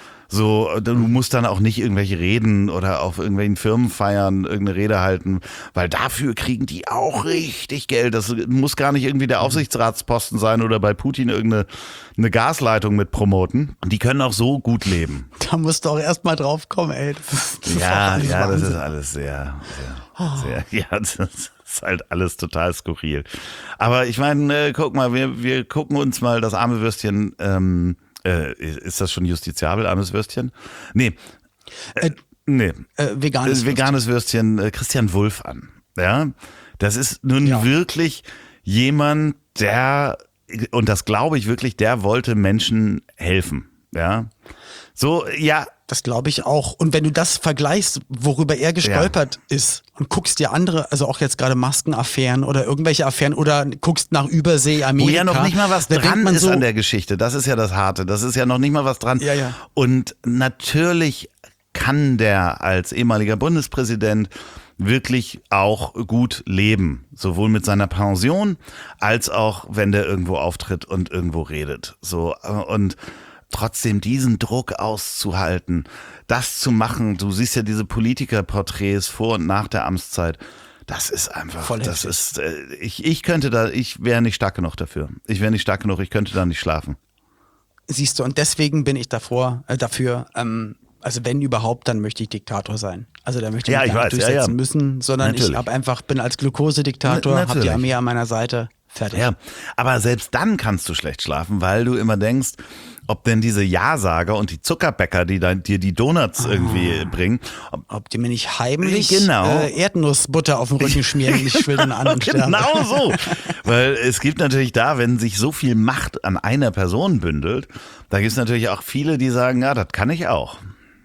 So, du musst dann auch nicht irgendwelche Reden oder auf irgendwelchen Firmenfeiern irgendeine Rede halten, weil dafür kriegen die auch richtig Geld. Das muss gar nicht irgendwie der Aufsichtsratsposten sein oder bei Putin irgendeine eine Gasleitung mit promoten. Die können auch so gut leben. Da musst du auch erst mal drauf kommen, ey. Das ist, das ja, ist ja, Wahnsinn. das ist alles sehr, sehr, sehr, ja, das ist halt alles total skurril. Aber ich meine, äh, guck mal, wir, wir gucken uns mal das arme Würstchen, ähm, Äh, ist das schon justiziabel, armes Würstchen? Nee. Äh, nee. Äh, veganes, äh, veganes Würstchen, Würstchen äh, Christian Wulff an. Ja. Das ist nun ja. wirklich jemand, der, und das glaube ich wirklich, der wollte Menschen helfen. Ja. So, ja. Das glaube ich auch. Und wenn du das vergleichst, worüber er gestolpert ja. ist und guckst dir andere, also auch jetzt gerade Maskenaffären oder irgendwelche Affären oder guckst nach Übersee, Amerika. Wo ja noch nicht mal was dran ist so, an der Geschichte. Das ist ja das Harte. Das ist ja noch nicht mal was dran. Ja, ja. Und natürlich kann der als ehemaliger Bundespräsident wirklich auch gut leben. Sowohl mit seiner Pension als auch, wenn der irgendwo auftritt und irgendwo redet. So, und trotzdem diesen Druck auszuhalten, das zu machen. Du siehst ja diese Politikerporträts vor und nach der Amtszeit. Das ist einfach, Voll das heftig. ist, äh, ich, ich könnte da, ich wäre nicht stark genug dafür. Ich wäre nicht stark genug, ich könnte da nicht schlafen. Siehst du, und deswegen bin ich davor, äh, dafür, ähm, also wenn überhaupt, dann möchte ich Diktator sein. Also da möchte ich ja, mich ich gar weiß, nicht durchsetzen ja, ja. müssen, sondern Natürlich. ich hab einfach, bin als Glukosediktator, Na, habe die Armee an meiner Seite, fertig. Ja, aber selbst dann kannst du schlecht schlafen, weil du immer denkst, ob denn diese Ja-Sager und die Zuckerbäcker, die dann dir die Donuts irgendwie ah, bringen, ob, ob die mir nicht heimlich genau. äh, Erdnussbutter auf den Rücken schmieren und ich will den anderen sterben. Genau so. Weil es gibt natürlich da, wenn sich so viel Macht an einer Person bündelt, da gibt es natürlich auch viele, die sagen, ja, das kann ich auch.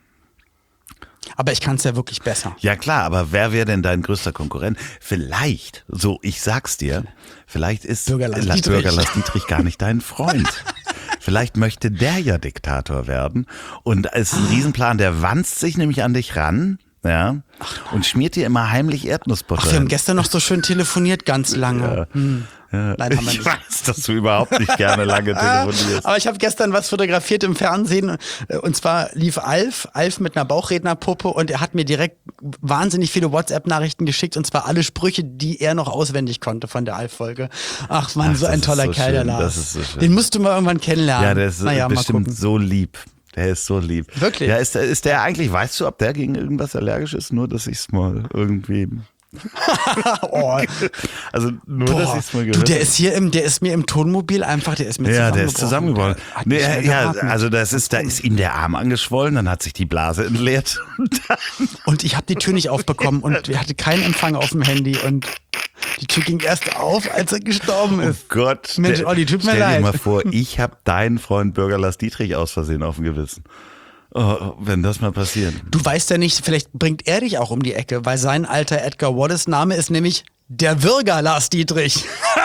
Aber ich kann es ja wirklich besser. Ja klar, aber wer wäre denn dein größter Konkurrent? Vielleicht, so ich sag's dir, vielleicht ist Bürger Lars Dietrich. Bürger Lars Dietrich gar nicht dein Freund. Vielleicht möchte der ja Diktator werden und es ist ein Riesenplan, der wanzt sich nämlich an dich ran, ja, und schmiert dir immer heimlich Erdnussbutter. Ach, wir haben gestern noch so schön telefoniert, ganz lange. Ja. Hm. Ja. Nein, haben wir ich nicht. weiß, dass du überhaupt nicht gerne lange telefonierst. Aber ich habe gestern was fotografiert im Fernsehen und zwar lief Alf, Alf mit einer Bauchrednerpuppe und er hat mir direkt wahnsinnig viele WhatsApp-Nachrichten geschickt und zwar alle Sprüche, die er noch auswendig konnte von der Alf-Folge. Ach man, Ach, so ein toller so Kerl, der schön. Lars. Das ist so schön. Den musst du mal irgendwann kennenlernen. Ja, der ist naja, bestimmt so lieb. Der ist so lieb. Wirklich? Ja, ist der, ist der eigentlich, weißt du, ob der gegen irgendwas allergisch ist? Nur, dass ich es mal irgendwie... oh. Also nur, Boah, dass ich es mal gehört du, der habe. ist hier im, der ist mir im Tonmobil einfach, der ist mir Ja, der ist zusammengebrochen. Hat Nee, nicht mehr ja, geatmet. also das ist, da ist ihm der Arm angeschwollen, dann hat sich die Blase entleert. Und dann Und ich habe die Tür nicht aufbekommen und wir hatten keinen Empfang auf dem Handy und die Tür ging erst auf, als er gestorben oh ist. Gott, Mensch, der- Olli, tut mir stell leid. dir mal vor, ich habe deinen Freund Bürger Lars Dietrich aus Versehen auf dem Gewissen. Oh, wenn das mal passiert. Du weißt ja nicht, vielleicht bringt er dich auch um die Ecke, weil sein alter Edgar Wallace Name ist nämlich der Würger Lars Dietrich.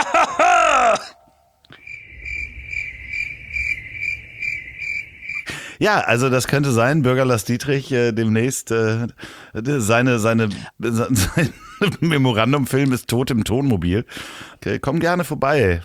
Ja, also das könnte sein, Bürger Lars Dietrich äh, demnächst äh, seine, seine, seine Memorandum-Film ist tot im Tonmobil. Okay, komm gerne vorbei,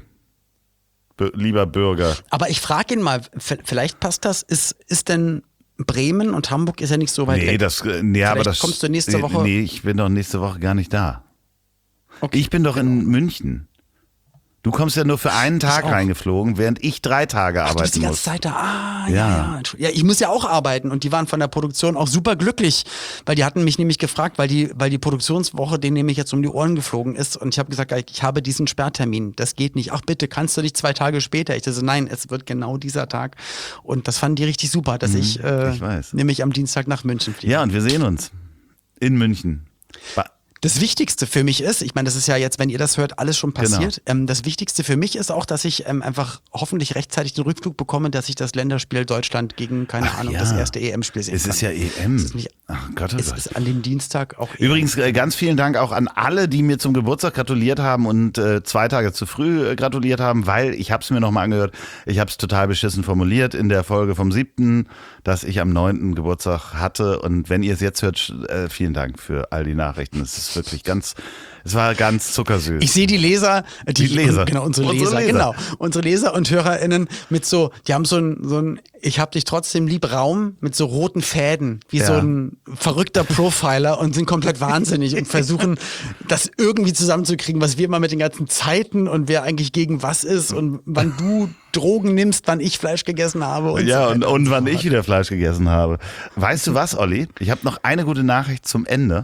b- lieber Bürger. Aber ich frage ihn mal, v- vielleicht passt das, ist, ist denn Bremen und Hamburg ist ja nicht so weit Nee, weg. das, äh, nee aber das. kommst du nächste nee, Woche- Nee, ich bin doch nächste Woche gar nicht da. Okay. Ich bin doch in München. Du kommst ja nur für einen Tag auch. reingeflogen, während ich drei Tage Ach, du bist die arbeiten ganze muss. Zeit da. Ah, ja. Ja. Ja, Entschuldigung. Ja, ich muss ja auch arbeiten und die waren von der Produktion auch super glücklich, weil die hatten mich nämlich gefragt, weil die, weil die Produktionswoche denen nämlich jetzt um die Ohren geflogen ist und ich habe gesagt, ich habe diesen Sperrtermin, das geht nicht. Ach bitte, kannst du nicht zwei Tage später? Ich so, nein, es wird genau dieser Tag und das fanden die richtig super, dass ich, äh, ich weiß. nämlich am Dienstag nach München fliege. Ja, und wir sehen uns in München. Ba- Das Wichtigste für mich ist, ich meine, das ist ja jetzt, wenn ihr das hört, alles schon passiert. Ähm, das Wichtigste für mich ist auch, dass ich ähm, einfach hoffentlich rechtzeitig den Rückflug bekomme, dass ich das Länderspiel Deutschland gegen, keine Ach Ahnung, ja. das erste E M-Spiel sehen Es kann. ist ja E M. Es ist, nicht, Ach Gott, oh es Gott. ist an dem Dienstag auch E M. Übrigens äh, ganz vielen Dank auch an alle, die mir zum Geburtstag gratuliert haben und äh, zwei Tage zu früh äh, gratuliert haben, weil ich habe es mir nochmal angehört, ich habe es total beschissen formuliert in der Folge vom siebten, dass ich am neunten Geburtstag hatte und wenn ihr es jetzt hört, sch- äh, vielen Dank für all die Nachrichten. Es ist wirklich ganz, es war ganz zuckersüß. Ich sehe die Leser, die, Die Leser. genau, unsere, Unsere Leser, Leser. genau, unsere Leser und HörerInnen mit so, die haben so ein, so ein, ich hab dich trotzdem lieb Raum mit so roten Fäden, wie Ja. so ein verrückter Profiler und sind komplett wahnsinnig und versuchen, das irgendwie zusammenzukriegen, was wir immer mit den ganzen Zeiten und wer eigentlich gegen was ist und wann du Drogen nimmst, wann ich Fleisch gegessen habe und Ja, so und, weiter und so wann fort. ich wieder Fleisch gegessen habe. Weißt du was, Olli? Ich habe noch eine gute Nachricht zum Ende.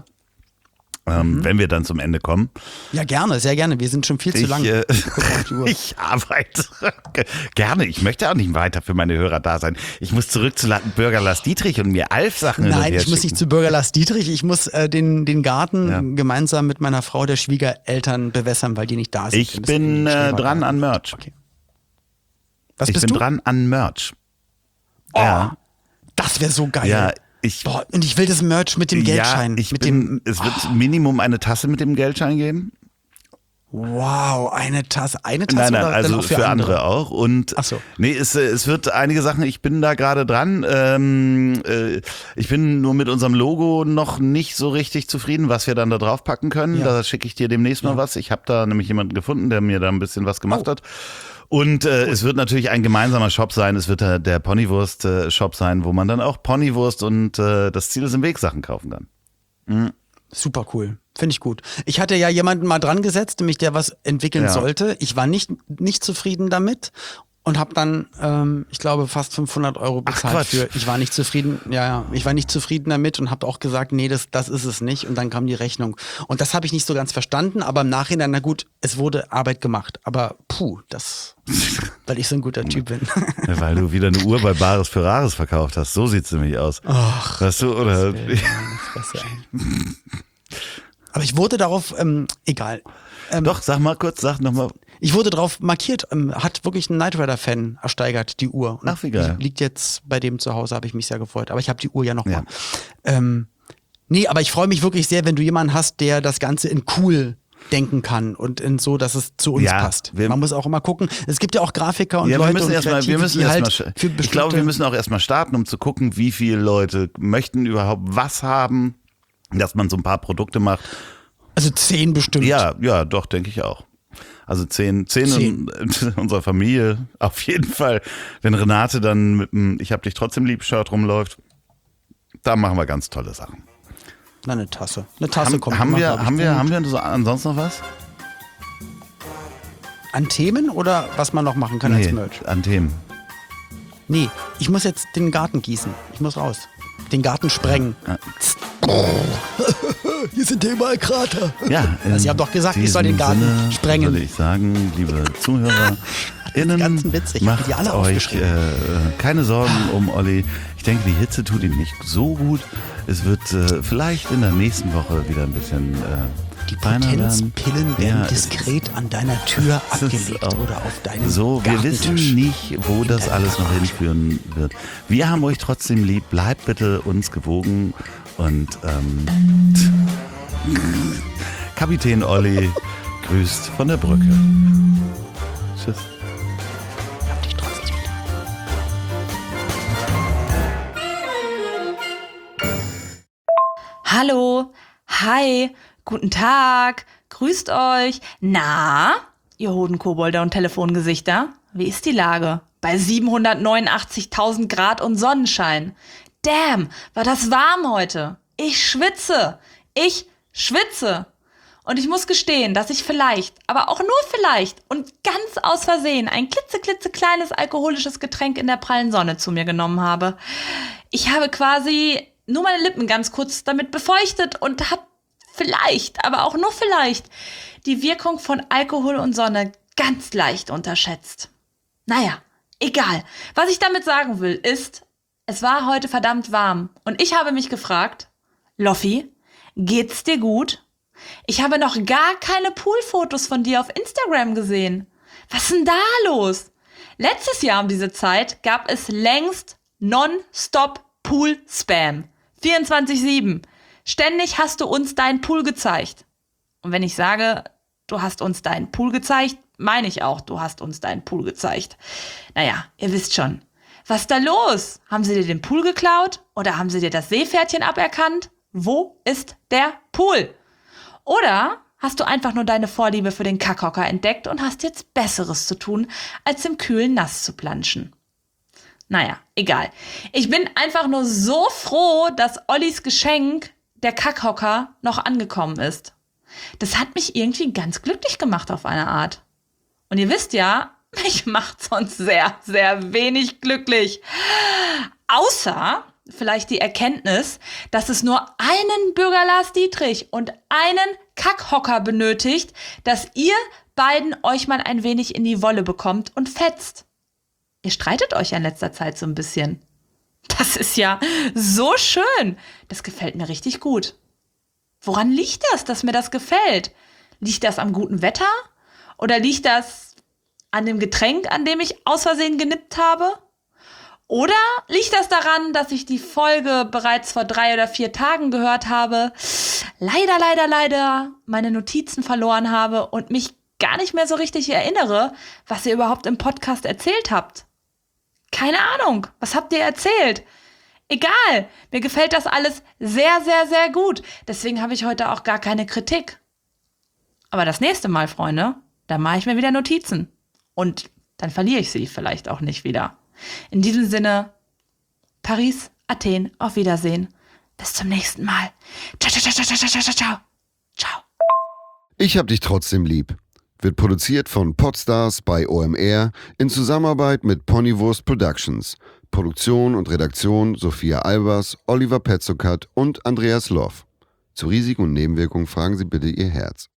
Ähm, Mhm. Wenn wir dann zum Ende kommen. Ja, gerne, sehr gerne. Wir sind schon viel zu Ich, lang. äh, Guck mal auf die Uhr. ich arbeite gerne. Ich möchte auch nicht weiter für meine Hörer da sein. Ich muss zurück zu La- Bürger Lars Dietrich und mir Alf-Sachen hin und Nein, her ich muss schicken. nicht zu Bürger Lars Dietrich. Ich muss äh, den, den Garten Ja. gemeinsam mit meiner Frau, der Schwiegereltern, bewässern, weil die nicht da sind. Ich Wir müssen bin in den äh, Schneeberg dran rein. an Merch. Okay. Was Ich bist bin du? dran an Merch. Oh, Ja. Das wäre so geil. Ja, ich, Boah, und ich will das Merch mit dem Geldschein. ja, ich mit bin, dem, es wird Minimum eine Tasse mit dem Geldschein geben. wow, eine Tasse. Eine Tasse Nein, nein, oder dann also auch für, andere. auch. Und Ach so. nee, es, äh, es wird einige Sachen, ich bin da gerade dran. Ähm, äh, ich bin nur mit unserem Logo noch nicht so richtig zufrieden, was wir dann da drauf packen können. Ja. Da schicke ich dir demnächst mal was. Ich habe da nämlich jemanden gefunden, der mir da ein bisschen was gemacht Oh. hat. Und äh, es wird natürlich ein gemeinsamer Shop sein. Es wird der, der Ponywurst-Shop sein, wo man dann auch Ponywurst und äh, das Ziel ist im Weg Sachen kaufen kann. Super cool. Finde ich gut. Ich hatte ja jemanden mal dran gesetzt, nämlich der was entwickeln Ja. sollte. Ich war nicht, nicht zufrieden damit und habe dann, ähm, ich glaube, fast fünfhundert Euro bezahlt Quatsch. für. Ich war nicht zufrieden, ja, ja, ich war nicht zufrieden damit und habe auch gesagt, nee, das, das ist es nicht. Und dann kam die Rechnung. Und das habe ich nicht so ganz verstanden, aber im Nachhinein, na gut, es wurde Arbeit gemacht. Aber puh, das, weil ich so ein guter Typ bin. Ja, weil du wieder eine Uhr bei Bares für Rares verkauft hast. So sieht's nämlich aus. Ach, Weißt du, oder? meine Fresse, ey. Aber ich wurde darauf, ähm, egal. Ähm, Doch, sag mal kurz, sag nochmal. Ich wurde drauf markiert, ähm, hat wirklich ein Knight Rider-Fan ersteigert, die Uhr. Und Ach, wie geil. Liegt jetzt bei dem zu Hause, habe ich mich sehr gefreut. Aber ich habe die Uhr ja noch Ja. mal. Ähm, nee, aber ich freue mich wirklich sehr, wenn du jemanden hast, der das Ganze in cool denken kann und in so, dass es zu uns Ja, passt. wir- Man muss auch immer gucken. Es gibt ja auch Grafiker und Ja, wir Leute müssen und erstmal, wir Kreative, müssen die halt erstmal, für ich glaube, wir bestimmte- müssen auch erstmal starten, um zu gucken, wie viele Leute möchten überhaupt was haben, dass man so ein paar Produkte macht. Also zehn bestimmt. Ja, ja, doch, denke ich auch. Also zehn, zehn, Zehn. in unserer Familie, auf jeden Fall. Wenn Renate dann mit dem Ich hab dich trotzdem lieb Shirt rumläuft, da machen wir ganz tolle Sachen. Na, eine Tasse. Eine Tasse Haben, kommt haben immer, wir, glaub ich, haben wir, gut. haben wir so ansonsten noch was? An Themen oder was man noch machen kann als Merch? an Themen. Nee, ich muss jetzt den Garten gießen. Ich muss raus. Den Garten sprengen. Hier sind ja überall Krater. Ja, in Also, ihr habt doch gesagt, ich soll den diesem Garten Sinne sprengen. Würde ich sagen, liebe Zuhörer, innen, ganz witzig. Ich hab macht die alle euch aufgeschrieben. äh, keine Sorgen um Olli. Ich denke, die Hitze tut ihm nicht so gut. Es wird äh, vielleicht in der nächsten Woche wieder ein bisschen äh, Die feiner werden. Potenzpillen werden Ja, es diskret an deiner Tür es ist abgelegt auch oder auf deinem So, wir wissen Gartentisch. nicht, wo das deiner alles noch Garage. hinführen wird. Wir haben euch trotzdem lieb. Bleibt bitte uns gewogen. Und ähm, Kapitän Olli grüßt von der Brücke. Tschüss. Hab dich trotzdem lieb. Hallo, Hi, guten Tag, grüßt euch. Na, ihr Hodenkobolde und Telefongesichter, wie ist die Lage? Bei siebenhundertneunundachtzigtausend Grad und Sonnenschein. Damn, war das warm heute. Ich schwitze. Ich schwitze. Und ich muss gestehen, dass ich vielleicht, aber auch nur vielleicht und ganz aus Versehen ein klitzeklitzekleines alkoholisches Getränk in der prallen Sonne zu mir genommen habe. Ich habe quasi nur meine Lippen ganz kurz damit befeuchtet und habe vielleicht, aber auch nur vielleicht, die Wirkung von Alkohol und Sonne ganz leicht unterschätzt. Naja, egal. Was ich damit sagen will, ist, es war heute verdammt warm und ich habe mich gefragt, Loffi, geht's dir gut? Ich habe noch gar keine Poolfotos von dir auf Instagram gesehen. Was ist denn da los? Letztes Jahr um diese Zeit gab es längst non-stop Pool-Spam. vierundzwanzig sieben. Ständig hast du uns deinen Pool gezeigt. Und wenn ich sage, du hast uns deinen Pool gezeigt, meine ich auch, du hast uns deinen Pool gezeigt. Naja, ihr wisst schon. Was ist da los? Haben sie dir den Pool geklaut? Oder haben sie dir das Seepferdchen aberkannt? Wo ist der Pool? Oder hast du einfach nur deine Vorliebe für den Kackhocker entdeckt und hast jetzt Besseres zu tun, als im kühlen Nass zu planschen? Naja, egal. Ich bin einfach nur so froh, dass Ollis Geschenk, der Kackhocker, noch angekommen ist. Das hat mich irgendwie ganz glücklich gemacht auf eine Art. Und ihr wisst ja, mich macht sonst sehr, sehr wenig glücklich. Außer vielleicht die Erkenntnis, dass es nur einen Bürger Lars Dietrich und einen Kackhocker benötigt, dass ihr beiden euch mal ein wenig in die Wolle bekommt und fetzt. Ihr streitet euch ja in letzter Zeit so ein bisschen. Das ist ja so schön. Das gefällt mir richtig gut. Woran liegt das, dass mir das gefällt? Liegt das am guten Wetter? Oder liegt das an dem Getränk, an dem ich aus Versehen genippt habe? Oder liegt das daran, dass ich die Folge bereits vor drei oder vier Tagen gehört habe, leider, leider, leider meine Notizen verloren habe und mich gar nicht mehr so richtig erinnere, was ihr überhaupt im Podcast erzählt habt? Keine Ahnung, was habt ihr erzählt? Egal, mir gefällt das alles sehr, sehr, sehr gut. Deswegen habe ich heute auch gar keine Kritik. Aber das nächste Mal, Freunde, da mache ich mir wieder Notizen. Und dann verliere ich sie vielleicht auch nicht wieder. In diesem Sinne, Paris, Athen, auf Wiedersehen. Bis zum nächsten Mal. Ciao, ciao, ciao, ciao, ciao, ciao, ciao. Ciao. Ich hab dich trotzdem lieb. Wird produziert von Podstars bei O M R in Zusammenarbeit mit Ponywurst Productions. Produktion und Redaktion Sophia Albers, Oliver Petzokat und Andreas Loff. Zu Risiken und Nebenwirkungen fragen Sie bitte Ihr Herz.